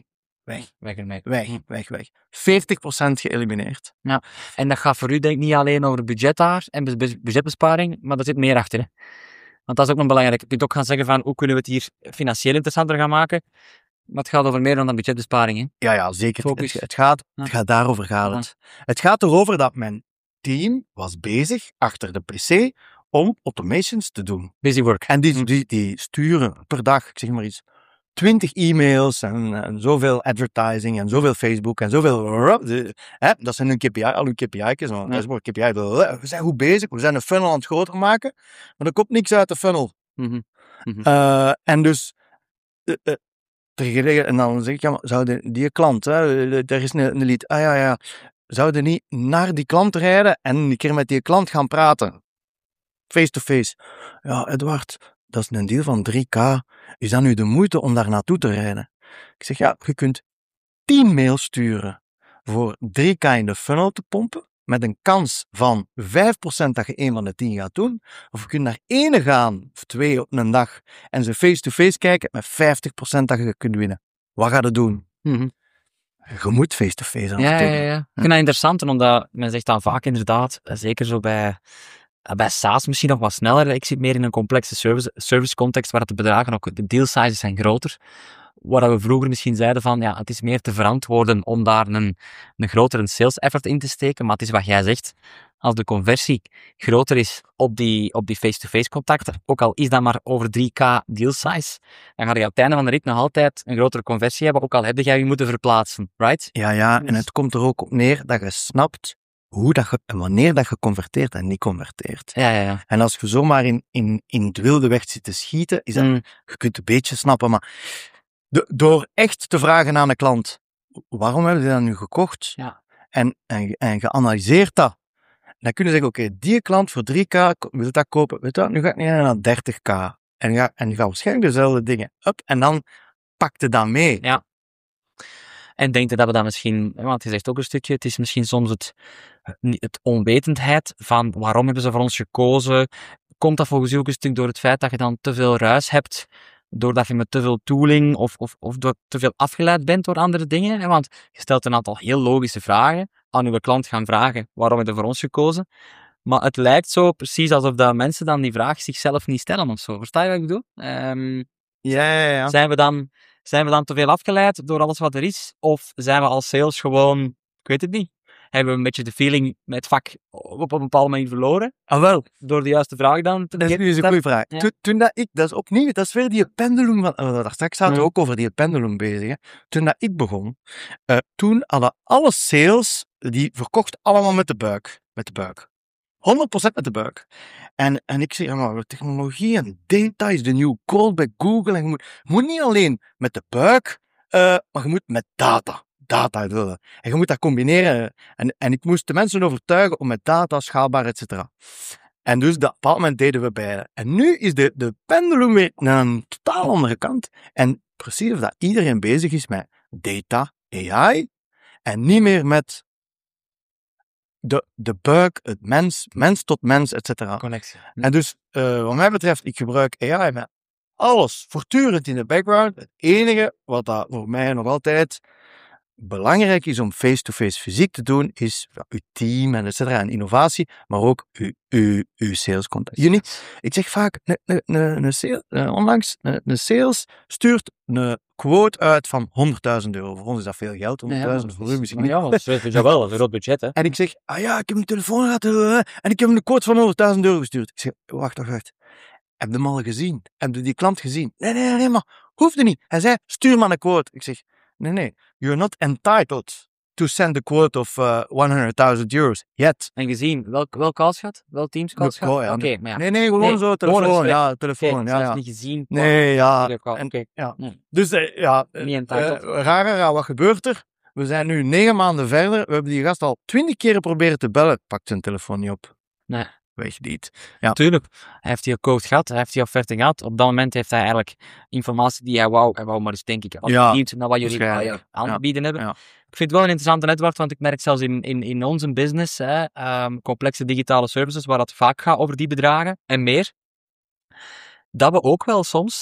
weg. Weg ermee. Weg, Hm. weg, weg. veertig procent geëlimineerd. En dat gaat voor u denk ik niet alleen over budget daar en bus- bus- budgetbesparing, maar er zit meer achter. Hè? Want dat is ook nog belangrijk. Je kunt ook gaan zeggen van hoe kunnen we het hier financieel interessanter gaan maken, maar het gaat over meer dan dan budgetbesparing. Hè? Ja, ja, zeker. Focus. Het, het, gaat, Ja. het gaat daarover gaat Ja. het. Het gaat erover dat mijn team was bezig achter de pc om automations te doen. Busy work. En die, Hm. die, die sturen per dag, ik zeg maar iets, twintig e-mails en, en zoveel advertising en zoveel Facebook en zoveel... de- Hè, dat zijn hun K P I, al hun K P I's. Want dat is maar K P I. We zijn goed bezig, we zijn een funnel aan het groter maken, maar er komt niks uit de funnel. Mhm. Mhm. Uh, en dus... Uh, uh, tegen- en dan zeg ik, ja, maar zouden die klant, hè, er is een, een lead, ah ja, ja, zouden niet naar die klant rijden en een keer met die klant gaan praten? Face-to-face. Ja, Edward, dat is een deal van drie k. Is dat nu de moeite om daar naartoe te rijden? Ik zeg, ja, je kunt tien mails sturen voor drie k in de funnel te pompen, met een kans van vijf procent dat je één van de tien gaat doen. Of je kunt naar één gaan, of twee op een dag, en ze face-to-face kijken met vijftig procent dat je kunt winnen. Wat ga je doen? Mhm. Je moet face-to-face aan Ja, het ja, doen. ja, ja. Ik vind dat interessant, omdat men zegt dan vaak inderdaad, eh, zeker zo bij, eh, bij SaaS misschien nog wat sneller. Ik zit meer in een complexe service, service context waar de bedragen ook, de deal sizes zijn groter. Waar we vroeger misschien zeiden van, ja, het is meer te verantwoorden om daar een, een grotere sales effort in te steken. Maar het is wat jij zegt, als de conversie groter is op die, op die face-to-face contacten, ook al is dat maar over drie k deal size, dan ga je op het einde van de rit nog altijd een grotere conversie hebben, ook al heb jij je moeten verplaatsen, right? Ja, ja, en Dus- het komt er ook op neer dat je snapt hoe dat je, en wanneer dat je converteert en niet converteert. Ja, ja, ja. En als je zomaar in, in, in het wilde weg zit te schieten, is dat, Mm. je kunt het een beetje snappen, maar de- door echt te vragen aan de klant, waarom hebben ze dat nu gekocht? Ja. En, en, en geanalyseerd dat. Dan kunnen ze zeggen, oké, die klant voor drie k wil dat kopen, weet je wat, nu ga ik niet naar dertig k. En ga, en ga waarschijnlijk dezelfde dingen. Up, en dan pak je dat mee. Ja. En denk je dat we dat misschien, want je zegt ook een stukje, het is misschien soms het, het onwetendheid van waarom hebben ze voor ons gekozen. Komt dat volgens u ook een stuk door het feit dat je dan te veel ruis hebt, doordat je met te veel tooling of, of, of door te veel afgeleid bent door andere dingen? Hè? Want je stelt een aantal heel logische vragen aan uw klant gaan vragen, waarom heb je voor ons gekozen? Maar het lijkt zo precies alsof dat mensen dan die vraag zichzelf niet stellen of zo. Versta je wat ik bedoel? Ehm, Ja, ja, ja. Zijn we dan, zijn we dan te veel afgeleid door alles wat er is? Of zijn we als sales gewoon, ik weet het niet, hebben we een beetje de feeling met het vak op een bepaalde manier verloren? Ah, wel. Door de juiste vraag dan te Dat is nu eens een stellen? goede vraag. Ja. Toen, toen dat ik, dat is opnieuw, dat is weer die pendulum van, uh, daar straks zaten we Ja. ook over die pendulum bezig. Hè. Toen dat ik begon, uh, toen hadden alle sales, die verkocht allemaal met de buik. Met de buik. honderd procent met de buik. En, en ik zeg, ja, maar technologie en data is de nieuwe gold bij Google. En je moet, je moet niet alleen met de buik, uh, maar je moet met data. Data willen. En je moet dat combineren. En, en ik moest de mensen overtuigen om met data, schaalbaar, et cetera. En dus dat, op een bepaald moment deden we beide. En nu is de, de pendulum weer naar een totaal andere kant. En precies of dat iedereen bezig is met data, A I, en niet meer met de, de buik, het mens, mens tot mens, et cetera. Connectie. En dus, uh, wat mij betreft, ik gebruik A I met alles voortdurend in de background. Het enige wat dat voor mij nog altijd belangrijk is om face-to-face fysiek te doen, is ja, uw team en et cetera en innovatie, maar ook uw, uw, uw sales contact. Jullie, ik zeg vaak, ne, ne, ne, ne sales, uh, onlangs, een sales stuurt een quote uit van honderdduizend euro. Voor ons is dat veel geld, honderdduizend, ja, voor u misschien niet. Ja, dat is wel een groot budget, hè. En ik zeg, ah ja, ik heb een telefoon gehad uh, en ik heb hem een quote van honderdduizend euro gestuurd. Ik zeg, wacht, wacht, wacht. Heb je hem al gezien? Heb je die klant gezien? Nee, nee, nee, maar hoefde niet. Hij zei, stuur maar een quote. Ik zeg, nee, nee, you're not entitled to send a quote of uh, honderdduizend euros yet. En gezien, welk, welk calls gaat? Welk teams calls gaat? Ja, Oké, nee, maar ja. nee, nee, gewoon Nee, zo, telefoon, gewoon een ja, telefoon, Okay, ja, zelfs ja. niet gezien. Nee, ja. Oké. En, Okay. ja. Nee. Dus, uh, ja, Niet uh, entitled. uh, raar, ja, wat gebeurt er? We zijn nu negen maanden verder, we hebben die gast al twintig keren proberen te bellen, pakt zijn telefoon niet op. Nee. Weet je niet. Ja. Tuurlijk. Hij heeft die code gehad, hij heeft die offerte gehad. Op dat moment heeft hij eigenlijk informatie die hij wou, hij wou maar eens denk ik, als Ja, niet naar wat jullie waarschijnlijk. aan te Ja. bieden hebben. Ja. Ik vind het wel een interessante netwerk, want ik merk zelfs in, in, in onze business, hè, um, complexe digitale services, waar het vaak gaat over die bedragen en meer, dat we ook wel soms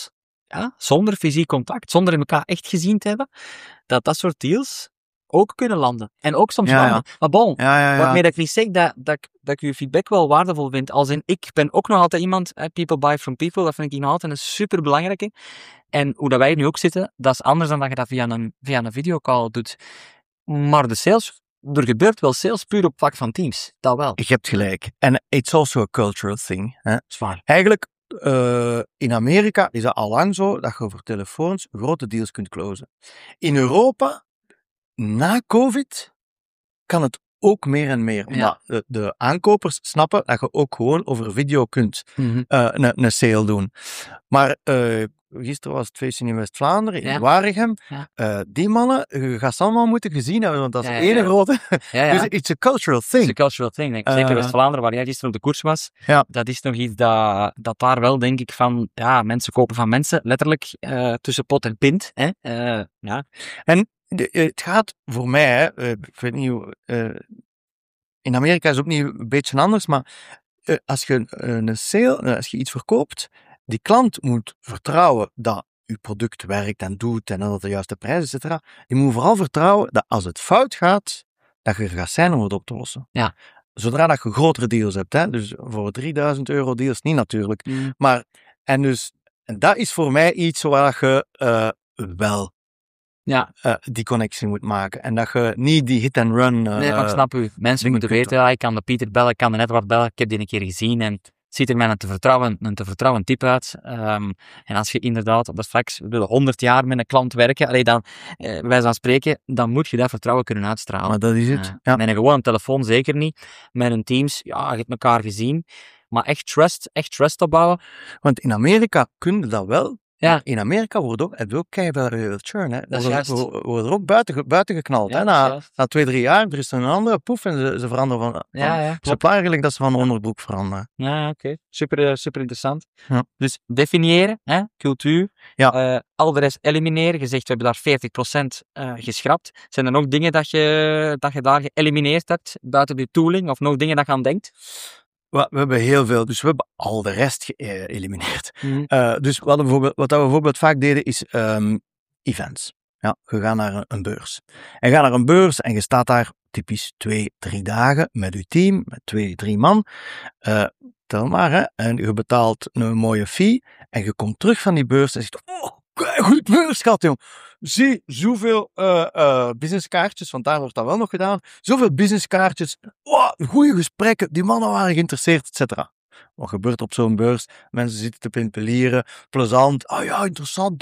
ja, zonder fysiek contact, zonder elkaar echt gezien te hebben, dat dat soort deals ook kunnen landen. En ook soms Ja, landen. ja. Maar bon, Ja, ja, ja. waarmee dat ik niet zeg dat, dat, ik- dat ik uw feedback wel waardevol vind. Als in, ik ben ook nog altijd iemand, eh, people buy from people, dat vind ik nog altijd een superbelangrijke. En hoe dat wij nu ook zitten, dat is anders dan dat je dat via een, via een videocall doet. Maar de sales, er gebeurt wel sales puur op vlak van Teams. Dat wel. Je hebt gelijk. En it's also a cultural thing. Hè. Zwaar. Eigenlijk, uh, in Amerika is dat al lang zo dat je voor telefoons grote deals kunt closen. In Europa, na COVID, kan het ook meer en meer. Omdat de, de aankopers snappen dat je ook gewoon over video kunt Mm-hmm. uh, een, een sale doen. Maar uh, gisteren was het feestje in West-Vlaanderen, in Ja. Waregem. Ja. Uh, die mannen, je gaat ze allemaal moeten gezien hebben, want dat is Ja, ja, één ja. grote... Ja, ja. Dus it's a cultural thing. It's a cultural thing. Denk ik. Zeker Uh, West-Vlaanderen, waar jij gisteren op de koers was. Ja. Dat is nog iets dat, dat daar wel, denk ik, van... Ja, mensen kopen van mensen, letterlijk, uh, tussen pot en pint. Hè? Uh, ja. En de, het gaat voor mij, hè, uh, ik weet niet hoe... Uh, in Amerika is het ook niet een beetje anders, maar uh, als je uh, een sale, uh, als je iets verkoopt, die klant moet vertrouwen dat je product werkt en doet en dat het de juiste prijs is, et cetera. Die moet vooral vertrouwen dat als het fout gaat, dat je er gaat zijn om het op te lossen. Ja. Zodra dat je grotere deals hebt, hè, dus voor drieduizend euro deals niet natuurlijk, Mm. maar en dus en dat is voor mij iets waar je uh, wel Ja. Uh, die connectie moet maken. En dat je niet die hit and run... Uh, Nee, maar ik snap u. Mensen moeten weten, ja, ik kan de Pieter bellen, ik kan de Edward bellen, ik heb die een keer gezien en het ziet er mij een te vertrouwen, een te vertrouwen type uit. Um, en als je inderdaad, dat straks, we willen honderd jaar met een klant werken, allee, dan, uh, wij gaan spreken, dan moet je dat vertrouwen kunnen uitstralen. Maar dat is het. Uh, ja. Met een gewone telefoon zeker niet. Met een Teams, ja, je hebt elkaar gezien. Maar echt trust, echt trust opbouwen. Want in Amerika kun je dat wel. Ja. In Amerika wordt ook, heb je ook keihard churn. Hè. Dat is worden, juist. worden er ook buiten, buiten geknald. Ja, hè. dat is Na, juist. na twee, drie jaar, er is een andere poef en ze, ze veranderen van... van Ja, ja, ze plagen eigenlijk dat ze van de onderbroek veranderen. Ja, oké. Okay. Super, uh, super interessant. Ja. Dus definiëren, hè, cultuur, ja. uh, al de rest elimineren. Je zegt, we hebben daar veertig procent uh, geschrapt. Zijn er nog dingen dat je, dat je daar geëlimineerd hebt, buiten de tooling, of nog dingen dat je aan denkt? We hebben heel veel, dus we hebben al de rest geëlimineerd. Mm-hmm. Uh, dus wat, bijvoorbeeld, wat we bijvoorbeeld vaak deden is um, events. Ja, je gaat naar een, een beurs. En je gaat naar een beurs en je staat daar typisch twee, drie dagen met je team, met twee, drie man. Uh, tel maar, hè. En je betaalt een mooie fee en je komt terug van die beurs en zegt, oh, goed beurs gehad, jong. Zie, zoveel uh, uh, businesskaartjes, want daar wordt dat wel nog gedaan. Zoveel businesskaartjes. Wow, goede gesprekken. Die mannen waren geïnteresseerd, et cetera. Wat gebeurt op zo'n beurs? Mensen zitten te pimpelieren. Plezant. Ah ja, interessant.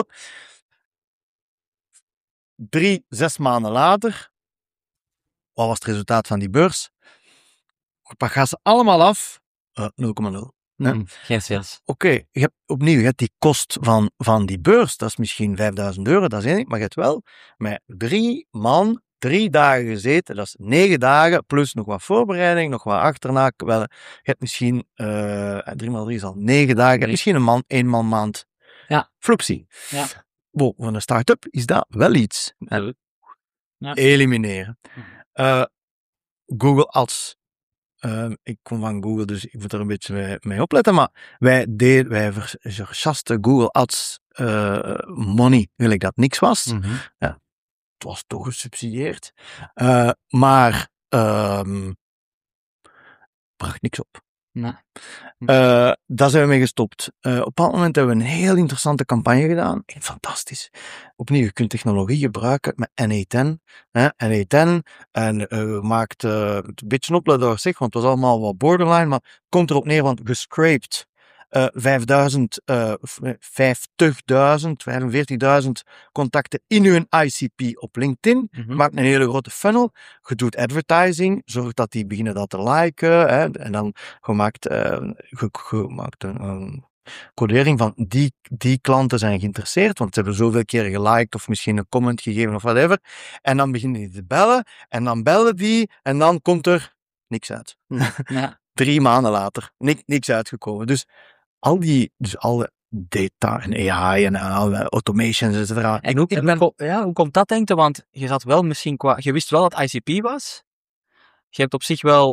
Drie, zes maanden later. Wat was het resultaat van die beurs? Pak gaan ze allemaal af. Uh, nul komma nul. Mm, geen sales. Oké, okay, je hebt opnieuw je hebt die kost van, van die beurs, dat is misschien vijfduizend euro, dat is één, maar je hebt wel met drie man, drie dagen gezeten, dat is negen dagen, plus nog wat voorbereiding, nog wat achterna, wel, je hebt misschien, uh, drie maal drie is al negen dagen, je hebt misschien een man, één man maand. Ja. Floepsie. Ja. Wow, voor een start-up is dat wel iets. Ja. Ja. Elimineren. Uh, Google Ads. Uh, ik kom van Google, dus ik moet er een beetje mee, mee opletten, maar wij deden, wij verchasten Google Ads uh, money, gelijk dat niks was. Mm-hmm. Ja, het was toch gesubsidieerd. Uh, maar, um, bracht niks op. Nee. Uh, daar zijn we mee gestopt. Uh, op een bepaald moment hebben we een heel interessante campagne gedaan. Fantastisch. Opnieuw, je kunt technologie gebruiken met N A tien. Hè, N A tien. En uh, maakt uh, het een beetje opletten door zich, want het was allemaal wat borderline, maar komt erop neer, want gescraped uh, vijfduizend, uh, vijftigduizend, vijfenveertigduizend contacten in uw I C P op LinkedIn. Mm-hmm. Maakt een hele grote funnel. Je doet advertising, zorgt dat die beginnen dat te liken. Hè, en dan je maakt, uh, je, je maakt een, een codering van die, die klanten zijn geïnteresseerd, want ze hebben zoveel keer geliked of misschien een comment gegeven of whatever. En dan beginnen die te bellen en dan bellen die en dan komt er niks uit. Ja. Drie maanden later, niks, niks uitgekomen. Dus al die, dus alle data en A I en alle automations, et cetera. En hoe, ik ben, ja, hoe komt dat, denk je? Want je zat wel misschien qua, je wist wel dat I C P was. Je hebt op zich wel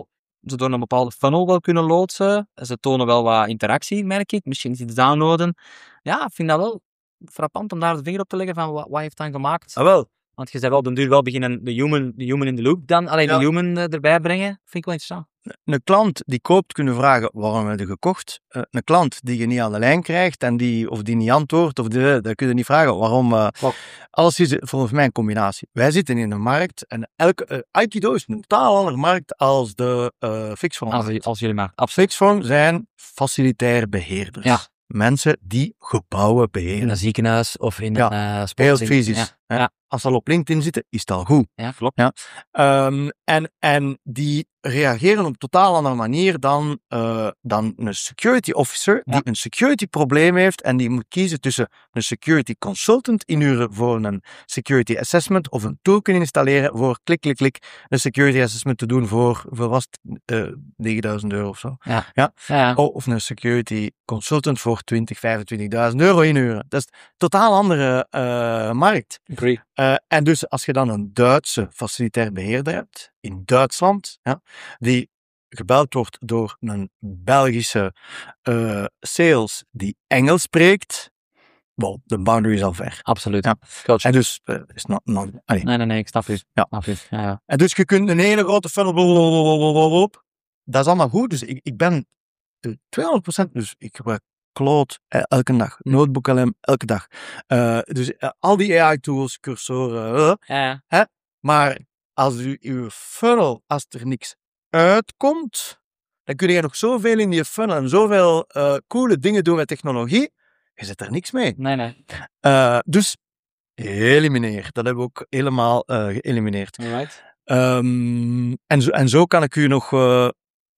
ze door een bepaalde funnel wel kunnen loodsen. Ze tonen wel wat interactie, merk ik. Misschien iets downloaden. Ja, ik vind dat wel frappant om daar de vinger op te leggen van wat, wat heeft dan gemaakt. Ah, wel. Want je zei wel op den duur wel beginnen de human, de human in the loop dan, alleen Ja. de human uh, erbij brengen. Vind ik wel interessant. Een klant die koopt, kunnen vragen waarom heb je gekocht. Uh, een klant die je niet aan de lijn krijgt en die, of die niet antwoordt, of die, daar kun je niet vragen waarom. Uh, alles is volgens mij een combinatie. Wij zitten in een markt en elke uh, Aikido is een totaal andere markt als de uh, fixform. Als, als jullie maar. Absoluut. Fixform zijn facilitair beheerders. Ja. Mensen die gebouwen beheren. In een ziekenhuis of in ja. een uh, heel fysisch. Ja. Ja. Als ze al op LinkedIn zitten, is het al goed. Ja, klopt. Ja. Um, en, en die reageren op een totaal andere manier dan, uh, dan een security officer die ja. een security probleem heeft en die moet kiezen tussen een security consultant inhuren voor een security assessment of een tool kunnen installeren voor klik, klik, klik een security assessment te doen voor, voor was het, uh, negenduizend euro of zo. Ja. Ja? Ja, ja. Oh, of een security consultant voor twintig, vijfentwintigduizend euro inhuren. Dat is een totaal andere uh, markt. Agree. Uh, en dus als je dan een Duitse facilitair beheerder hebt, in Duitsland, ja, die gebeld wordt door een Belgische uh, sales die Engels spreekt, well, de boundary is al ver. Absoluut. Ja. En dus, uh, is not, not, nee, nee, nee, ik snap u. Ja. Snap u. Ja, ja. En dus je kunt een hele grote funnel, dat is allemaal goed, dus ik, ik ben tweehonderd procent, dus ik gebruik Claude eh, elke dag, Notebook L M elke dag. Uh, dus uh, al die A I-tools, cursoren, uh, ja. hè? Maar als u uw funnel, als er niks uitkomt, dan kun je nog zoveel in die funnel en zoveel uh, coole dingen doen met technologie, je zet er niks mee. Nee, nee. Uh, dus elimineer. Dat hebben we ook helemaal uh, geëlimineerd. Alright. Um, en, zo, en zo kan ik u nog uh,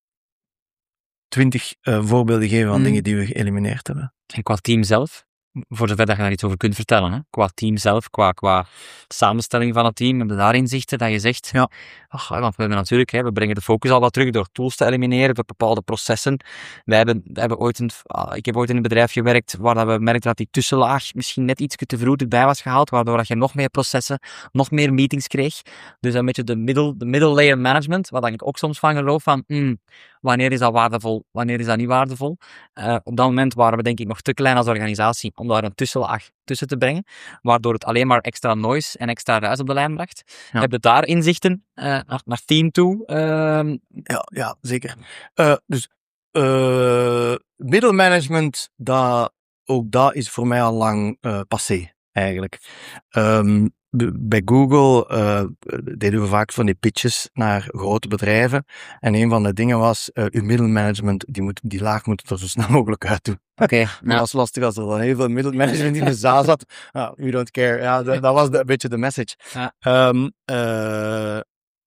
twintig uh, voorbeelden geven van mm. dingen die we geëlimineerd hebben. En qua team zelf? Voor zover dat je daar iets over kunt vertellen. Hè? Qua team zelf, qua, qua samenstelling van het team. Heb je daar inzichten dat je zegt... Ja. Ach, want we hebben natuurlijk... Hè, we brengen de focus al wat terug door tools te elimineren, door bepaalde processen. Wij hebben, wij hebben ooit een, ik heb ooit in een bedrijf gewerkt waar dat we merkten dat die tussenlaag misschien net iets te vroeg erbij was gehaald, waardoor dat je nog meer processen, nog meer meetings kreeg. Dus een beetje de middle, de middle layer management, wat ik ook soms van geloof van... Mm, wanneer is dat waardevol, wanneer is dat niet waardevol? Uh, op dat moment waren we denk ik nog te klein als organisatie om daar een tussenlaag tussen te brengen, waardoor het alleen maar extra noise en extra ruis op de lijn bracht. Ja. Heb je daar inzichten uh, naar, naar team toe? Uh, ja, ja, zeker. Uh, dus uh, middelmanagement, dat, ook dat is voor mij al lang uh, passé, eigenlijk. Um, Bij Google uh, deden we vaak van die pitches naar grote bedrijven. En een van de dingen was, uh, uw middelmanagement, die, moet, die laag moet er zo snel mogelijk uit doen. Oké. Okay, dat ja. was lastig als er dan heel veel middelmanagement in de zaal zat. Uh, we don't care. Ja, dat, dat was de, een beetje de message. Ja. Um, uh,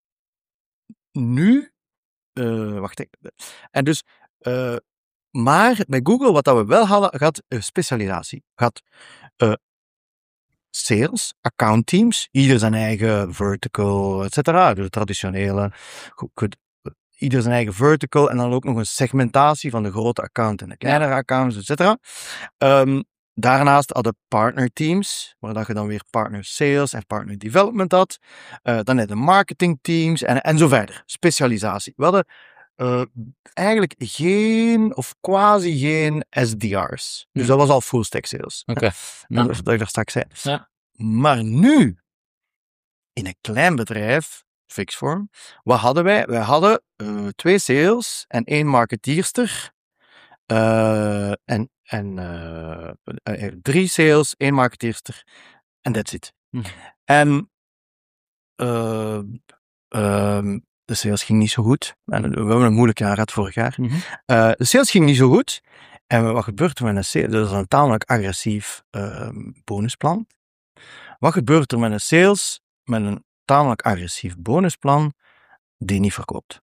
nu, uh, wacht even. En dus, uh, maar bij Google, wat dat we wel hadden, gaat uh, specialisatie. Gaat uh, sales, account teams, ieder zijn eigen vertical, et cetera. De traditionele, goed, ieder zijn eigen vertical en dan ook nog een segmentatie van de grote account en de kleinere accounts, et cetera. Um, daarnaast hadden partner teams, waar dat je dan weer partner sales en partner development had. Uh, dan had je marketing teams en, en zo verder. Specialisatie. We hadden uh, eigenlijk geen of quasi geen S D R's. Dus dat was al full stack sales. Oké. Okay. Ja. Dat, dat ik daar straks zei. Ja. Maar nu, in een klein bedrijf, Fixform, wat hadden wij? Wij hadden uh, twee sales en één marketeerster. Uh, en en uh, uh, drie sales, één marketeerster. En that's it. Hm. En uh, uh, de sales ging niet zo goed. En we hebben een moeilijk jaar gehad vorig jaar. Mm-hmm. Uh, de sales ging niet zo goed. En wat gebeurt er met een sales? Dat is een tamelijk agressief uh, bonusplan. Wat gebeurt er met een sales met een tamelijk agressief bonusplan die niet verkoopt?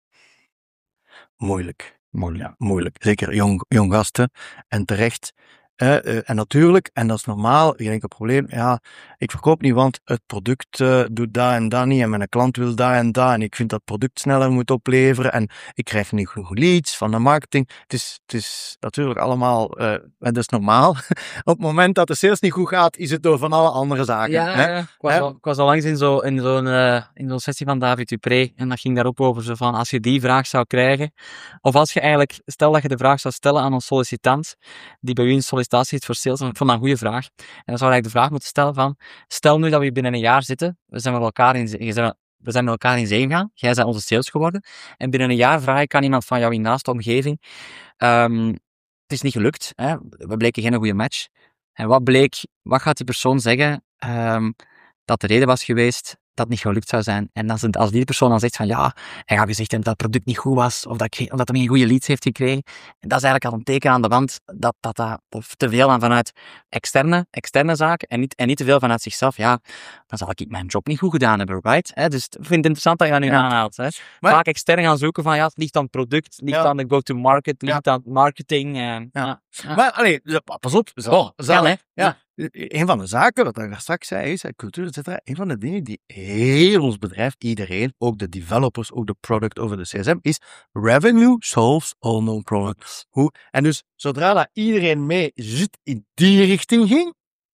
Moeilijk. Moeilijk. Ja, moeilijk. Zeker jong, jong gasten. En terecht. Uh, uh, en natuurlijk, en dat is normaal, geen enkel probleem. Ja, ik verkoop niet, want het product uh, doet dat en dat niet. En mijn klant wil dat en dat. En ik vind dat het product sneller moet opleveren. En ik krijg niet genoeg leads van de marketing. Het is, het is natuurlijk allemaal, uh, en dat is normaal. Op het moment dat de sales niet goed gaat, is het door van alle andere zaken. Ja, hè? ja. Ik, was al, ik was al langs in, zo, in, zo'n, uh, in zo'n sessie van David Dupré. En dat ging daarop over zo van, als je die vraag zou krijgen. Of als je eigenlijk, stel dat je de vraag zou stellen aan een sollicitant. Die bij u in sollicitatie is voor sales. Ik vond dat een goede vraag. En dan zou je eigenlijk de vraag moeten stellen van, stel nu dat we binnen een jaar zitten. We zijn met elkaar in, we zijn, we zijn met elkaar in zee gegaan. Jij bent onze sales geworden. En binnen een jaar vraag ik aan iemand van jou in naaste omgeving. Um, het is niet gelukt. Hè? We bleken geen goede match. En wat bleek, wat gaat die persoon zeggen um, dat de reden was geweest dat het niet gelukt zou zijn? En als, het, als die persoon dan zegt van ja, hij gaat gezegd hebben dat het product niet goed was, of dat, of dat hij geen goede leads heeft gekregen, en dat is eigenlijk al een teken aan de wand dat dat, dat te veel aan vanuit externe, externe zaken en niet, en niet te veel vanuit zichzelf. Ja, dan zal ik mijn job niet goed gedaan hebben, right? Hè? Dus ik vind het interessant dat je dat nu ja. aanhaalt. Hè? Maar, vaak extern gaan zoeken van ja, het ligt aan het product, het ligt ja. aan de go-to-market, het ligt ja. aan marketing. En, ja. Ja. Ja. Maar allee, pas op. Zo, oh, zo, ja, hè? Ja. Ja. Een van de zaken, wat ik daar straks zei, is cultuur, et cetera. Een van de dingen die heel ons bedrijf, iedereen, ook de developers, ook de product over de C S M, is revenue solves all known problems. Hoe? En dus, zodra dat iedereen mee zit in die richting ging,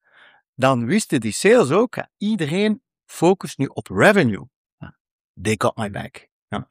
dan wisten die sales ook, ja, iedereen focust nu op revenue. They got my back. Ja.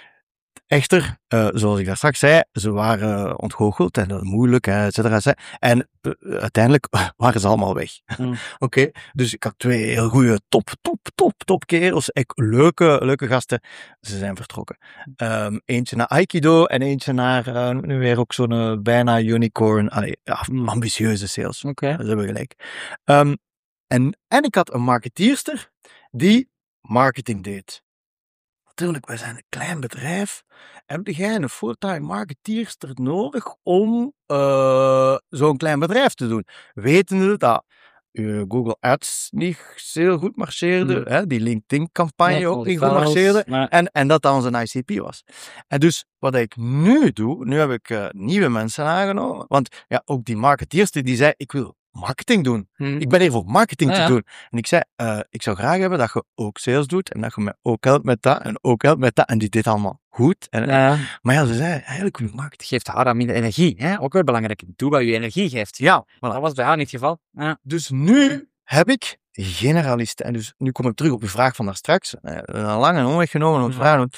Echter, uh, zoals ik daar straks zei, ze waren uh, ontgoocheld en uh, moeilijk, hè, et cetera. En uh, uiteindelijk uh, waren ze allemaal weg. Mm. Oké, okay, dus ik had twee heel goede top, top, top, top kerels. Ik, leuke, leuke gasten. Ze zijn vertrokken. Um, eentje naar Aikido en eentje naar uh, nu weer ook zo'n uh, bijna unicorn. Allee, ja, ambitieuze sales. Oké, okay. Dat hebben we gelijk. Um, en, en ik had een marketeerster die marketing deed. Natuurlijk, wij zijn een klein bedrijf. Heb jij een fulltime marketeerster nodig om uh, zo'n klein bedrijf te doen? Wetende dat uh, Google Ads niet heel goed marcheerde, mm. hè, die LinkedIn-campagne nee, ook niet goed marcheerde, maar... en, en dat dat onze I C P was. En dus wat ik nu doe, nu heb ik uh, nieuwe mensen aangenomen, want ja, ook die marketeerster die zei, ik wil marketing doen. Hmm. Ik ben hier voor marketing ja, te ja. doen. En ik zei, uh, ik zou graag hebben dat je ook sales doet en dat je mij ook helpt met dat en ook helpt met dat. En die deed allemaal goed. En, ja, ja. Maar ja, ze zei, eigenlijk wil marketing. Geeft haar dan minder energie. Hè? Ook wel belangrijk. Doe wat je energie geeft. Ja. Voilà. Dat was bij haar niet het geval. Ja. Dus nu heb ik generalisten. En dus nu kom ik terug op je vraag van daar straks. Uh, een lange omweg genomen om te vragen.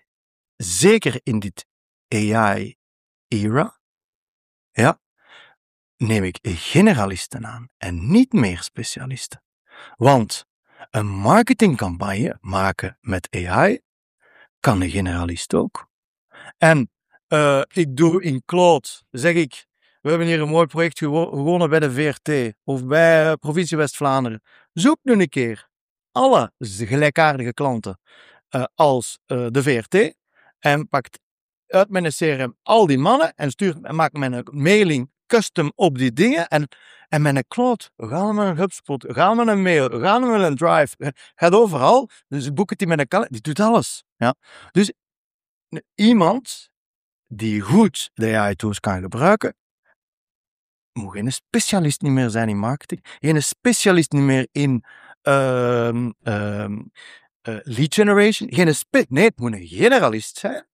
Zeker in dit A I-era. Ja. Neem ik generalisten aan en niet meer specialisten. Want een marketingcampagne maken met A I kan een generalist ook. En uh, ik doe in Cloud, zeg ik, we hebben hier een mooi project gewo- gewonnen bij de V R T of bij uh, provincie West-Vlaanderen. Zoek nu een keer alle gelijkaardige klanten uh, als uh, de V R T en pakt uit mijn C R M al die mannen en stuurt en maakt mijn mailing custom op die dingen en, en met een cloud, we gaan met een HubSpot, we gaan met een mail, we gaan met een drive, gaat overal, dus boek het die met een kalender, die doet alles. Ja. Dus iemand die goed de A I-tools kan gebruiken, moet geen specialist niet meer zijn in marketing, geen specialist niet meer in uh, uh, uh, lead generation, geen spe- nee, het moet een generalist zijn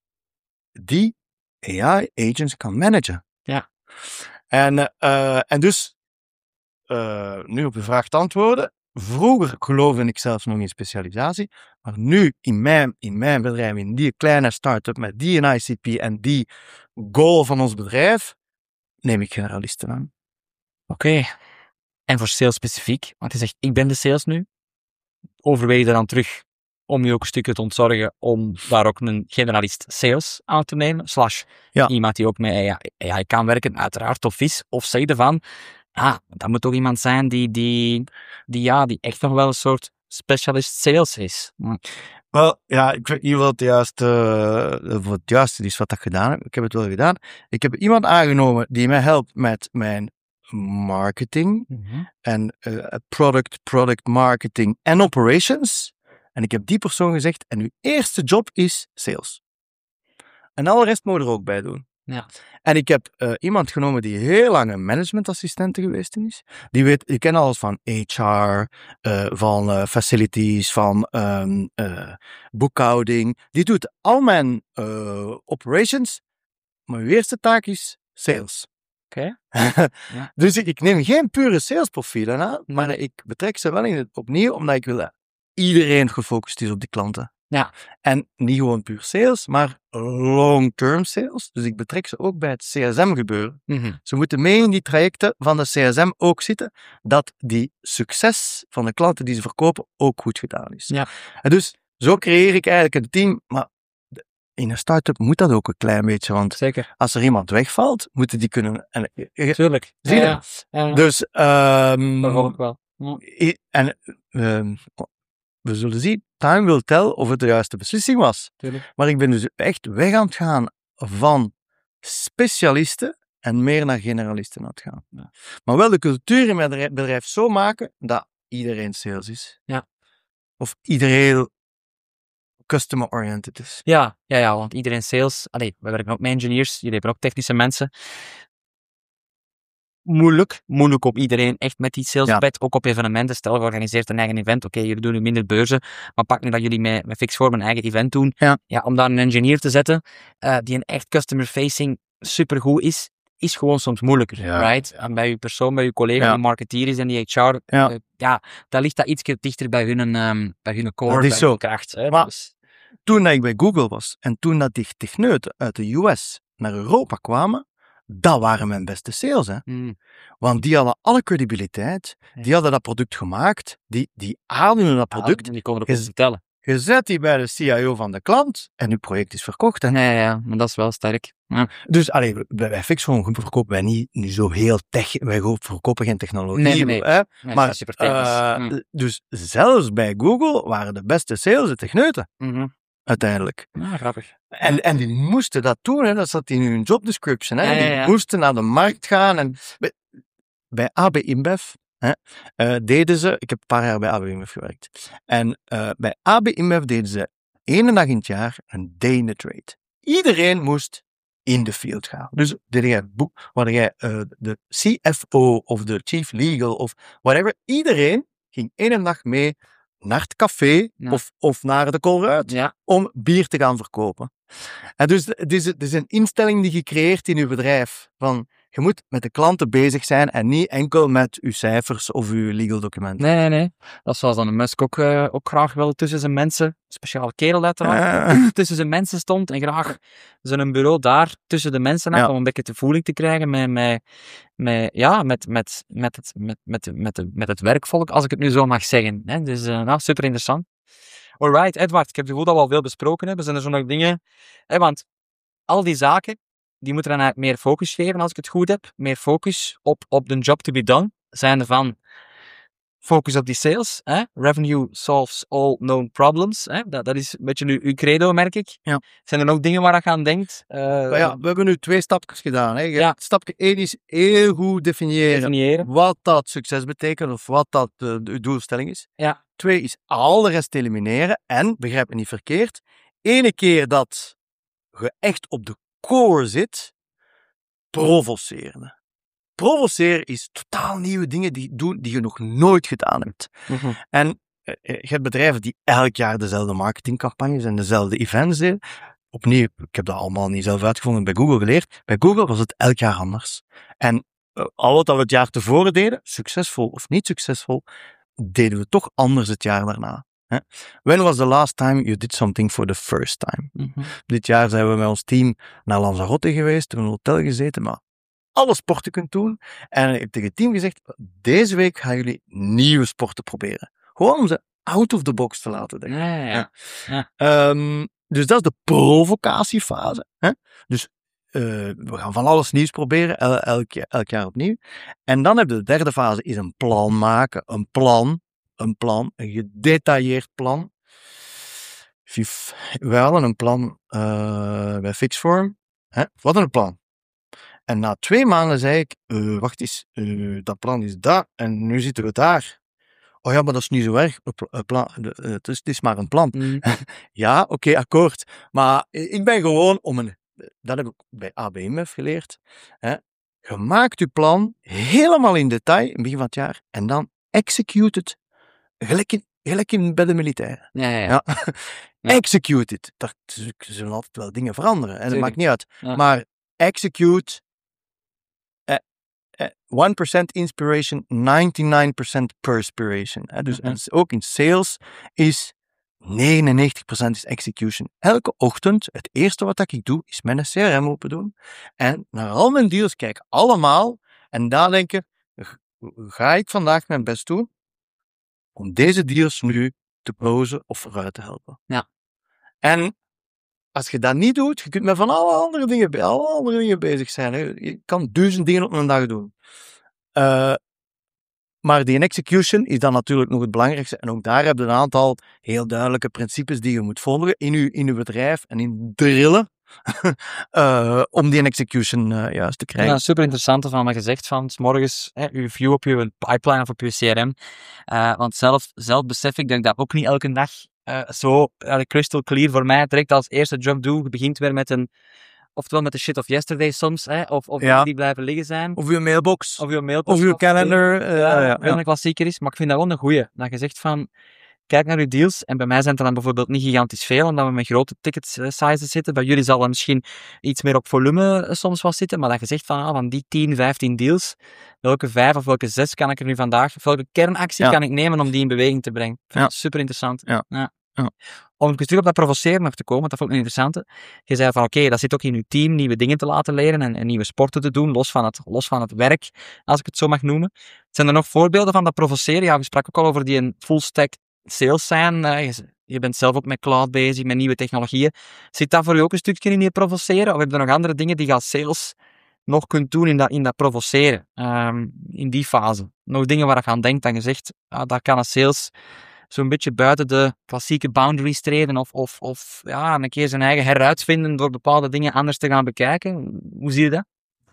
die A I-agents kan managen. Ja. En, uh, en dus, uh, nu op uw vraag te antwoorden. Vroeger geloofde ik zelfs nog in specialisatie. Maar nu, in mijn, in mijn bedrijf, in die kleine start-up met die I C P en die goal van ons bedrijf, neem ik generalisten aan. Oké. Okay. En voor sales specifiek? Want je zegt, ik ben de sales nu. Overweeg je dan terug om je ook een stukje te ontzorgen om daar ook een generalist sales aan te nemen, slash ja. iemand die ook met A I kan werken, uiteraard tof is, of zeg je van, ah, dat moet toch iemand zijn die, die, die, ja, die echt nog wel een soort specialist sales is. Hm. Wel, ja, ik weet niet wat het juiste, uh, wat het juiste is wat ik gedaan heb. Ik heb het wel gedaan. Ik heb iemand aangenomen die mij helpt met mijn marketing mm-hmm. en uh, product, product marketing en operations. En ik heb die persoon gezegd, en uw eerste job is sales. En alle rest moet je er ook bij doen. Ja. En ik heb uh, iemand genomen die heel lang een managementassistente geweest is. Die weet, je kent alles van H R, uh, van uh, facilities, van um, uh, boekhouding. Die doet al mijn uh, operations. Mijn eerste taak is sales. Oké. Okay. Ja. Dus ik, ik neem geen pure salesprofielen aan, maar ik betrek ze wel in het, opnieuw, omdat ik wil dat iedereen gefocust is op die klanten. Ja. En niet gewoon puur sales, maar long-term sales. Dus ik betrek ze ook bij het C S M-gebeuren. Mm-hmm. Ze moeten mee in die trajecten van de C S M ook zitten, dat die succes van de klanten die ze verkopen ook goed gedaan is. Ja. En dus zo creëer ik eigenlijk een team, maar in een start-up moet dat ook een klein beetje, want Zeker. Als er iemand wegvalt, moeten die kunnen... En, Tuurlijk. Zie je? Ja, ja. Dus... Um, dat hoop ik wel. Ja. En um, we zullen zien, time will tell of het de juiste beslissing was. Tuurlijk. Maar ik ben dus echt weg aan het gaan van specialisten en meer naar generalisten aan het gaan. Ja. Maar wel de cultuur in mijn bedrijf zo maken dat iedereen sales is. Ja. Of iedereen customer-oriented is. Ja, ja, ja, want iedereen sales... Allee, we werken ook met engineers, jullie hebben ook technische mensen. Moeilijk, moeilijk op iedereen echt met die salespad, ja. Ook op evenementen. Stel, je organiseert een eigen event, oké, okay, jullie doen nu minder beurzen, maar pak nu dat jullie met, met Fixform een eigen event doen, ja. Ja, om daar een engineer te zetten, uh, die een echt customer-facing supergoed is, is gewoon soms moeilijker, ja. Right? En bij je persoon, bij je collega, ja. die marketeer is en die H R, ja, uh, ja dat ligt dat iets dichter bij hun, um, bij hun core, bij hun kracht. Hè? Maar dus. Toen dat ik bij Google was en toen dat die techneuten uit de U S naar Europa kwamen, dat waren mijn beste sales, hè. Mm. Want die hadden alle credibiliteit, die hadden dat product gemaakt, die, die ademen dat product. Ja, die konden erop vertellen. Je zet die bij de C I O van de klant en je project is verkocht. Hè. Ja, ja, maar dat is wel sterk. Ja. Dus allee, bij, bij Fixform verkopen wij niet nu zo heel tech, wij verkopen geen technologie. Nee, nee, nee. Hè? Nee, maar super technisch. Uh, mm. Dus zelfs bij Google waren de beste sales de techneuten. Mm-hmm. Uiteindelijk. Ja, grappig. En, en die moesten dat doen, hè. Dat zat in hun job description. Hè. Ja, ja, ja. Die moesten naar de markt gaan. En bij, bij A B InBev hè, uh, deden ze, ik heb een paar jaar bij A B InBev gewerkt, en uh, bij A B InBev deden ze één dag in het jaar een day in the trade. Iedereen moest in de field gaan. Dus deed jij, waar jij uh, de C F O of de chief legal of whatever, iedereen ging één dag mee naar het café ja. of, of naar de Colruyt ja. om bier te gaan verkopen. En dus het is, het is een instelling die je creëert in je bedrijf. Van, je moet met de klanten bezig zijn en niet enkel met je cijfers of je legal documenten. Nee, nee, nee. Dat is zoals dan Musk ook, uh, ook graag wel tussen zijn mensen, speciale kerel uiteraard, uh. tussen zijn mensen stond en graag zijn bureau daar tussen de mensen had, ja. Om een beetje de voeling te krijgen met, met, met, ja, met, met, met, het, met, met, met, de, met het werkvolk, als ik het nu zo mag zeggen. Hè? Dus uh, nou, super interessant. Alright, Edward, ik heb het gevoel dat we al veel besproken hebben. Zijn er zo nog dingen? Hè, want al die zaken, die moeten dan eigenlijk meer focus geven, als ik het goed heb. Meer focus op, op de job to be done. Zijnde van focus op die sales. Hè? Revenue solves all known problems. Hè? Dat, dat is een beetje nu uw credo, merk ik. Ja. Zijn er nog dingen waar je aan denkt? Uh, ja, we hebben nu twee stapjes gedaan. Hè? Ja. Stapje één is heel goed definiëren, definiëren wat dat succes betekent of wat dat de, de doelstelling is. Ja. Twee is al de rest elimineren en, begrijp me niet verkeerd, ene keer dat je echt op de core zit, provoceren. Provoceren is totaal nieuwe dingen die doen die je nog nooit gedaan hebt. Mm-hmm. En eh, je hebt bedrijven die elk jaar dezelfde marketingcampagnes en dezelfde events deden. Opnieuw, ik heb dat allemaal niet zelf uitgevonden, bij Google geleerd. Bij Google was het elk jaar anders. En uh, al wat we het jaar tevoren deden, succesvol of niet succesvol, deden we toch anders het jaar daarna. Hè? When was the last time you did something for the first time? Mm-hmm. Dit jaar zijn we met ons team naar Lanzarote geweest, in een hotel gezeten, maar alle sporten kunt doen. En ik heb tegen het team gezegd, deze week gaan jullie nieuwe sporten proberen. Gewoon om ze out of the box te laten denken. Ja, ja, ja. Ja. Um, dus dat is de provocatiefase. Hè? Dus uh, we gaan van alles nieuws proberen, el- elk, elk jaar opnieuw. En dan heb je de derde fase, is een plan maken. Een plan, een plan, een gedetailleerd plan. We hadden een plan uh, bij Fixform. Hè? We hadden een plan. En na twee maanden zei ik, uh, wacht eens, uh, dat plan is daar en nu zitten we daar. Oh ja, maar dat is niet zo erg. Het, plan, het, is, het is maar een plan. Mm. Ja, oké, okay, akkoord. Maar ik ben gewoon om een dat heb ik bij A B M F geleerd. Hè. Je maakt je plan helemaal in detail in het begin van het jaar en dan execute het gelijk, in, gelijk in, bij de militairen. Ja, ja, ja. Ja. Ja. Execute it. Er zullen altijd wel dingen veranderen. En dat Tuurlijk. maakt niet uit. Ja. Maar execute. Uh, uh, one percent inspiration, ninety-nine percent perspiration. Hè. Dus Mhm. en ook in sales is negenennegentig procent is execution. Elke ochtend, het eerste wat ik doe, is mijn C R M open doen. En naar al mijn deals kijken, allemaal. En daar denken, ga ik vandaag mijn best doen om deze deals nu te closen of vooruit te helpen. Ja. En als je dat niet doet, je kunt met van alle andere dingen, be- alle andere dingen bezig zijn. Hè. Je kan duizend dingen op een dag doen. Uh, maar die execution is dan natuurlijk nog het belangrijkste. En ook daar heb je een aantal heel duidelijke principes die je moet volgen in je, in je bedrijf en in drillen. uh, om die execution uh, juist te krijgen. Ja, super interessant van wat je zegt van 's morgens hè, je view op je pipeline of op je C R M. Uh, want zelf, zelf besef ik dat ik dat ook niet elke dag uh, zo uh, crystal clear voor mij direct als eerste job doe. Je begint weer met een, oftewel met de shit of yesterday soms, hè, of, of Ja. die blijven liggen zijn. Of je mailbox. Of je mailbox. Of je calendar. Uh, ja, ja, wel ja. een klassieker is, maar ik vind dat wel een goeie. Dat je zegt van, kijk naar je deals, en bij mij zijn het dan bijvoorbeeld niet gigantisch veel, omdat we met grote ticket sizes zitten. Bij jullie zal dat misschien iets meer op volume soms wel zitten, maar dat je zegt van, ah, van die tien, vijftien deals, welke vijf of welke zes kan ik er nu vandaag, of welke kernactie Ja. kan ik nemen om die in beweging te brengen? Ik vind Ja. dat super interessant. Ja. Ja. Ja. Om even terug op dat provoceren nog te komen, want dat vond ik een interessante. Je zei van, oké, okay, dat zit ook in je team, nieuwe dingen te laten leren en, en nieuwe sporten te doen, los van, het, los van het werk, als ik het zo mag noemen. Zijn er nog voorbeelden van dat provoceren? Ja, we spraken ook al over die een full stack sales zijn. Uh, je, je bent zelf ook met cloud bezig, met nieuwe technologieën. Zit dat voor je ook een stukje in je provoceren? Of heb je nog andere dingen die je als sales nog kunt doen in dat, in dat provoceren? Um, in die fase. Nog dingen waar je aan denkt en je zegt, ah, dat kan een sales zo'n beetje buiten de klassieke boundaries treden of, of, of ja, een keer zijn eigen heruitvinden door bepaalde dingen anders te gaan bekijken. Hoe zie je dat?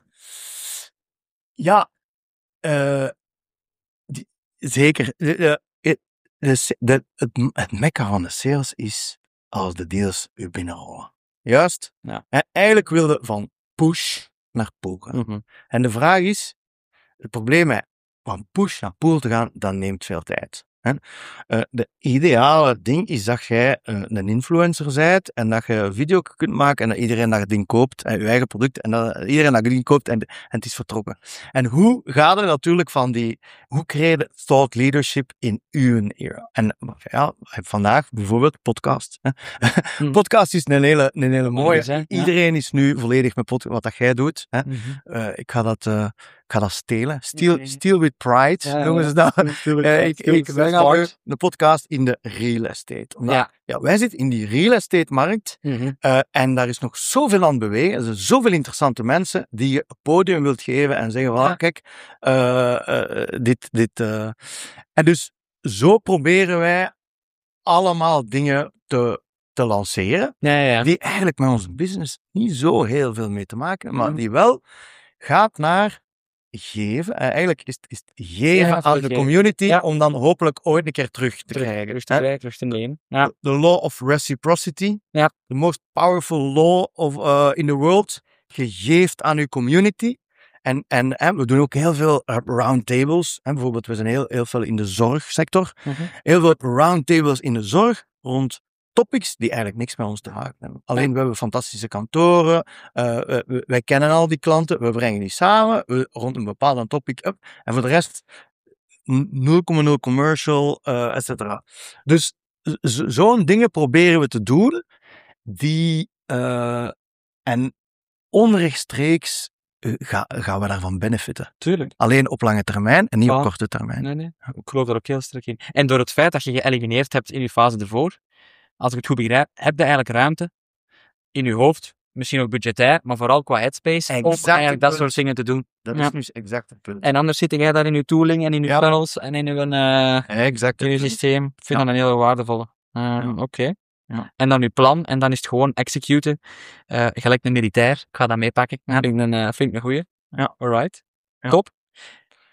Ja, uh, die, zeker. Uh, De, de, het, het mekka van de sales is als de deals u binnenrollen. Juist. Ja. En eigenlijk wilde van push naar pull gaan. Mm-hmm. En de vraag is, het probleem met van push naar pull te gaan, dat neemt veel tijd. Hè? Uh, de ideale ding is dat jij uh, een influencer bent en dat je een video kunt maken en dat iedereen dat ding koopt, en je eigen product, en dat iedereen dat ding koopt en, en het is vertrokken. En hoe gaat er natuurlijk van die, hoe creëer je thought leadership in uw era? En ja, vandaag bijvoorbeeld podcast. Hè? Hmm. Podcast is een hele, een hele mooie. Zijn, ja. Iedereen is nu volledig met podcast, wat dat jij doet. Hè? Mm-hmm. Uh, ik ga dat, uh, ik ga dat stelen. Steal, okay. steal with pride, ja, noemen ze dat. Uh, ik, ik, wij gaan een podcast in de real estate. Omdat, ja. Ja, wij zitten in die real estate markt mm-hmm. uh, en daar is nog zoveel aan het bewegen. Er zijn zoveel interessante mensen die je een podium wilt geven en zeggen, well, ja. kijk, uh, uh, dit, dit. Uh. En dus zo proberen wij allemaal dingen te, te lanceren, ja, ja, ja. die eigenlijk met onze business niet zo heel veel mee te maken hebben, maar die wel gaat naar geven. Uh, eigenlijk is het, is het geven ja, aan de geven. community ja. om dan hopelijk ooit een keer terug te terug, krijgen. Terug te krijgen, terug te nemen. Ja. The, the law of reciprocity. Ja. The most powerful law of, uh, in the world. Je geeft aan je community. En, en, en we doen ook heel veel uh, roundtables. Bijvoorbeeld, we zijn heel, heel veel in de zorgsector. Mm-hmm. Heel veel roundtables in de zorg rond topics die eigenlijk niks met ons te maken hebben. Alleen, we hebben fantastische kantoren, uh, we, wij kennen al die klanten, we brengen die samen, we, rond een bepaald topic up, en voor de rest nul komma nul commercial, uh, et cetera. Dus zo, zo'n dingen proberen we te doen, die, uh, en onrechtstreeks uh, ga, gaan we daarvan benefiten. Tuurlijk. Alleen op lange termijn en niet ah. op korte termijn. Nee, nee. Ik geloof daar ook heel sterk in. En door het feit dat je geëlimineerd hebt in je fase ervoor, als ik het goed begrijp, heb je eigenlijk ruimte in je hoofd, misschien ook budgetair, maar vooral qua headspace, exact om eigenlijk dat soort dingen te doen. Dat ja. is nu exact het punt. En anders zit jij daar in je tooling en in je ja. funnels en in je, uh, exact in je systeem. Ik vind ja. dat een heel waardevolle. Uh, ja. Oké. Okay. Ja. En dan je plan, en dan is het gewoon executen. Uh, gelijk een militair. Ik ga dat meepakken. Ja. Vind ik een, uh, vind ik een goeie. Ja, alright. Ja. Top.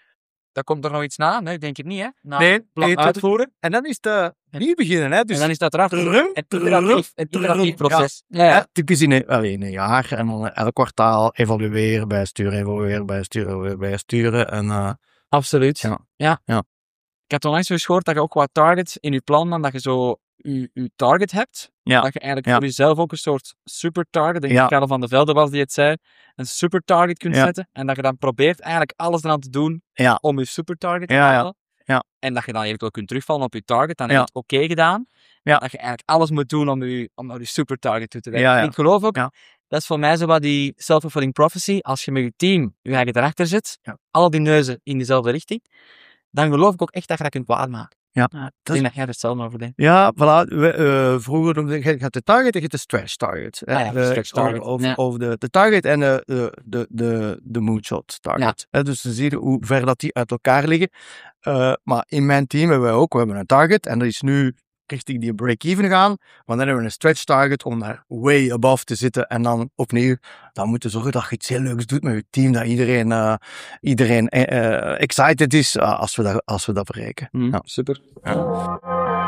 dan komt er nog iets na. Nee, ik denk het niet, hè? Na Nee, plan nee, uitvoeren. En dan is het nieuw beginnen, hè. Dus, En dan is dat eraf. Trrrr, Een iteratief, een iteratief proces. Ja, ja, ja. typisch in een, allee, in een jaar. En dan elk kwartaal evalueren, bijsturen, evalueren, bijsturen, weer bijsturen. En, uh, Absoluut. Ja. Ja. Ja. Ik heb onlangs eens gehoord dat je ook wat targets in je plan, dan dat je zo je, je target hebt. Ja. Dat je eigenlijk Ja. voor jezelf ook een soort super target, denk ik Ja. Karel van de Velde was die het zei, een super target kunt Ja. zetten. En dat je dan probeert eigenlijk alles eraan te doen Ja. om je super target te Ja, ja. halen. Ja. En dat je dan eventueel kunt terugvallen op je target, dan Ja. heb je het oké gedaan. Ja. Dat je eigenlijk alles moet doen om je, om naar je super target toe te werken. Ja, ja. Ik geloof ook, Ja. dat is voor mij zo wat die self-fulfilling prophecy, als je met je team je eigen erachter zit, Ja. al die neuzen in dezelfde richting, dan geloof ik ook echt dat je dat kunt waarmaken. Ja. Ik Dat denk is- dat jij er hetzelfde over denkt. Ja, voilà. We, uh, vroeger noemde je, je hebt de target en je hebt de stretch target. hè. Ah ja, de De- stretch target, Of, ja. of de, de target en de, de, de, de, de moonshot target. Hè, dus dan zie je hoe ver dat die uit elkaar liggen. Uh, maar in mijn team hebben wij ook, we hebben een target en dat is nu richting die break-even gaan. Maar dan hebben we een stretch target om daar way above te zitten. En dan opnieuw, dan moet je zorgen dat je iets heel leuks doet met je team. Dat iedereen, uh, iedereen uh, excited is uh, als, we dat, als we dat bereiken. Mm, Ja. Super.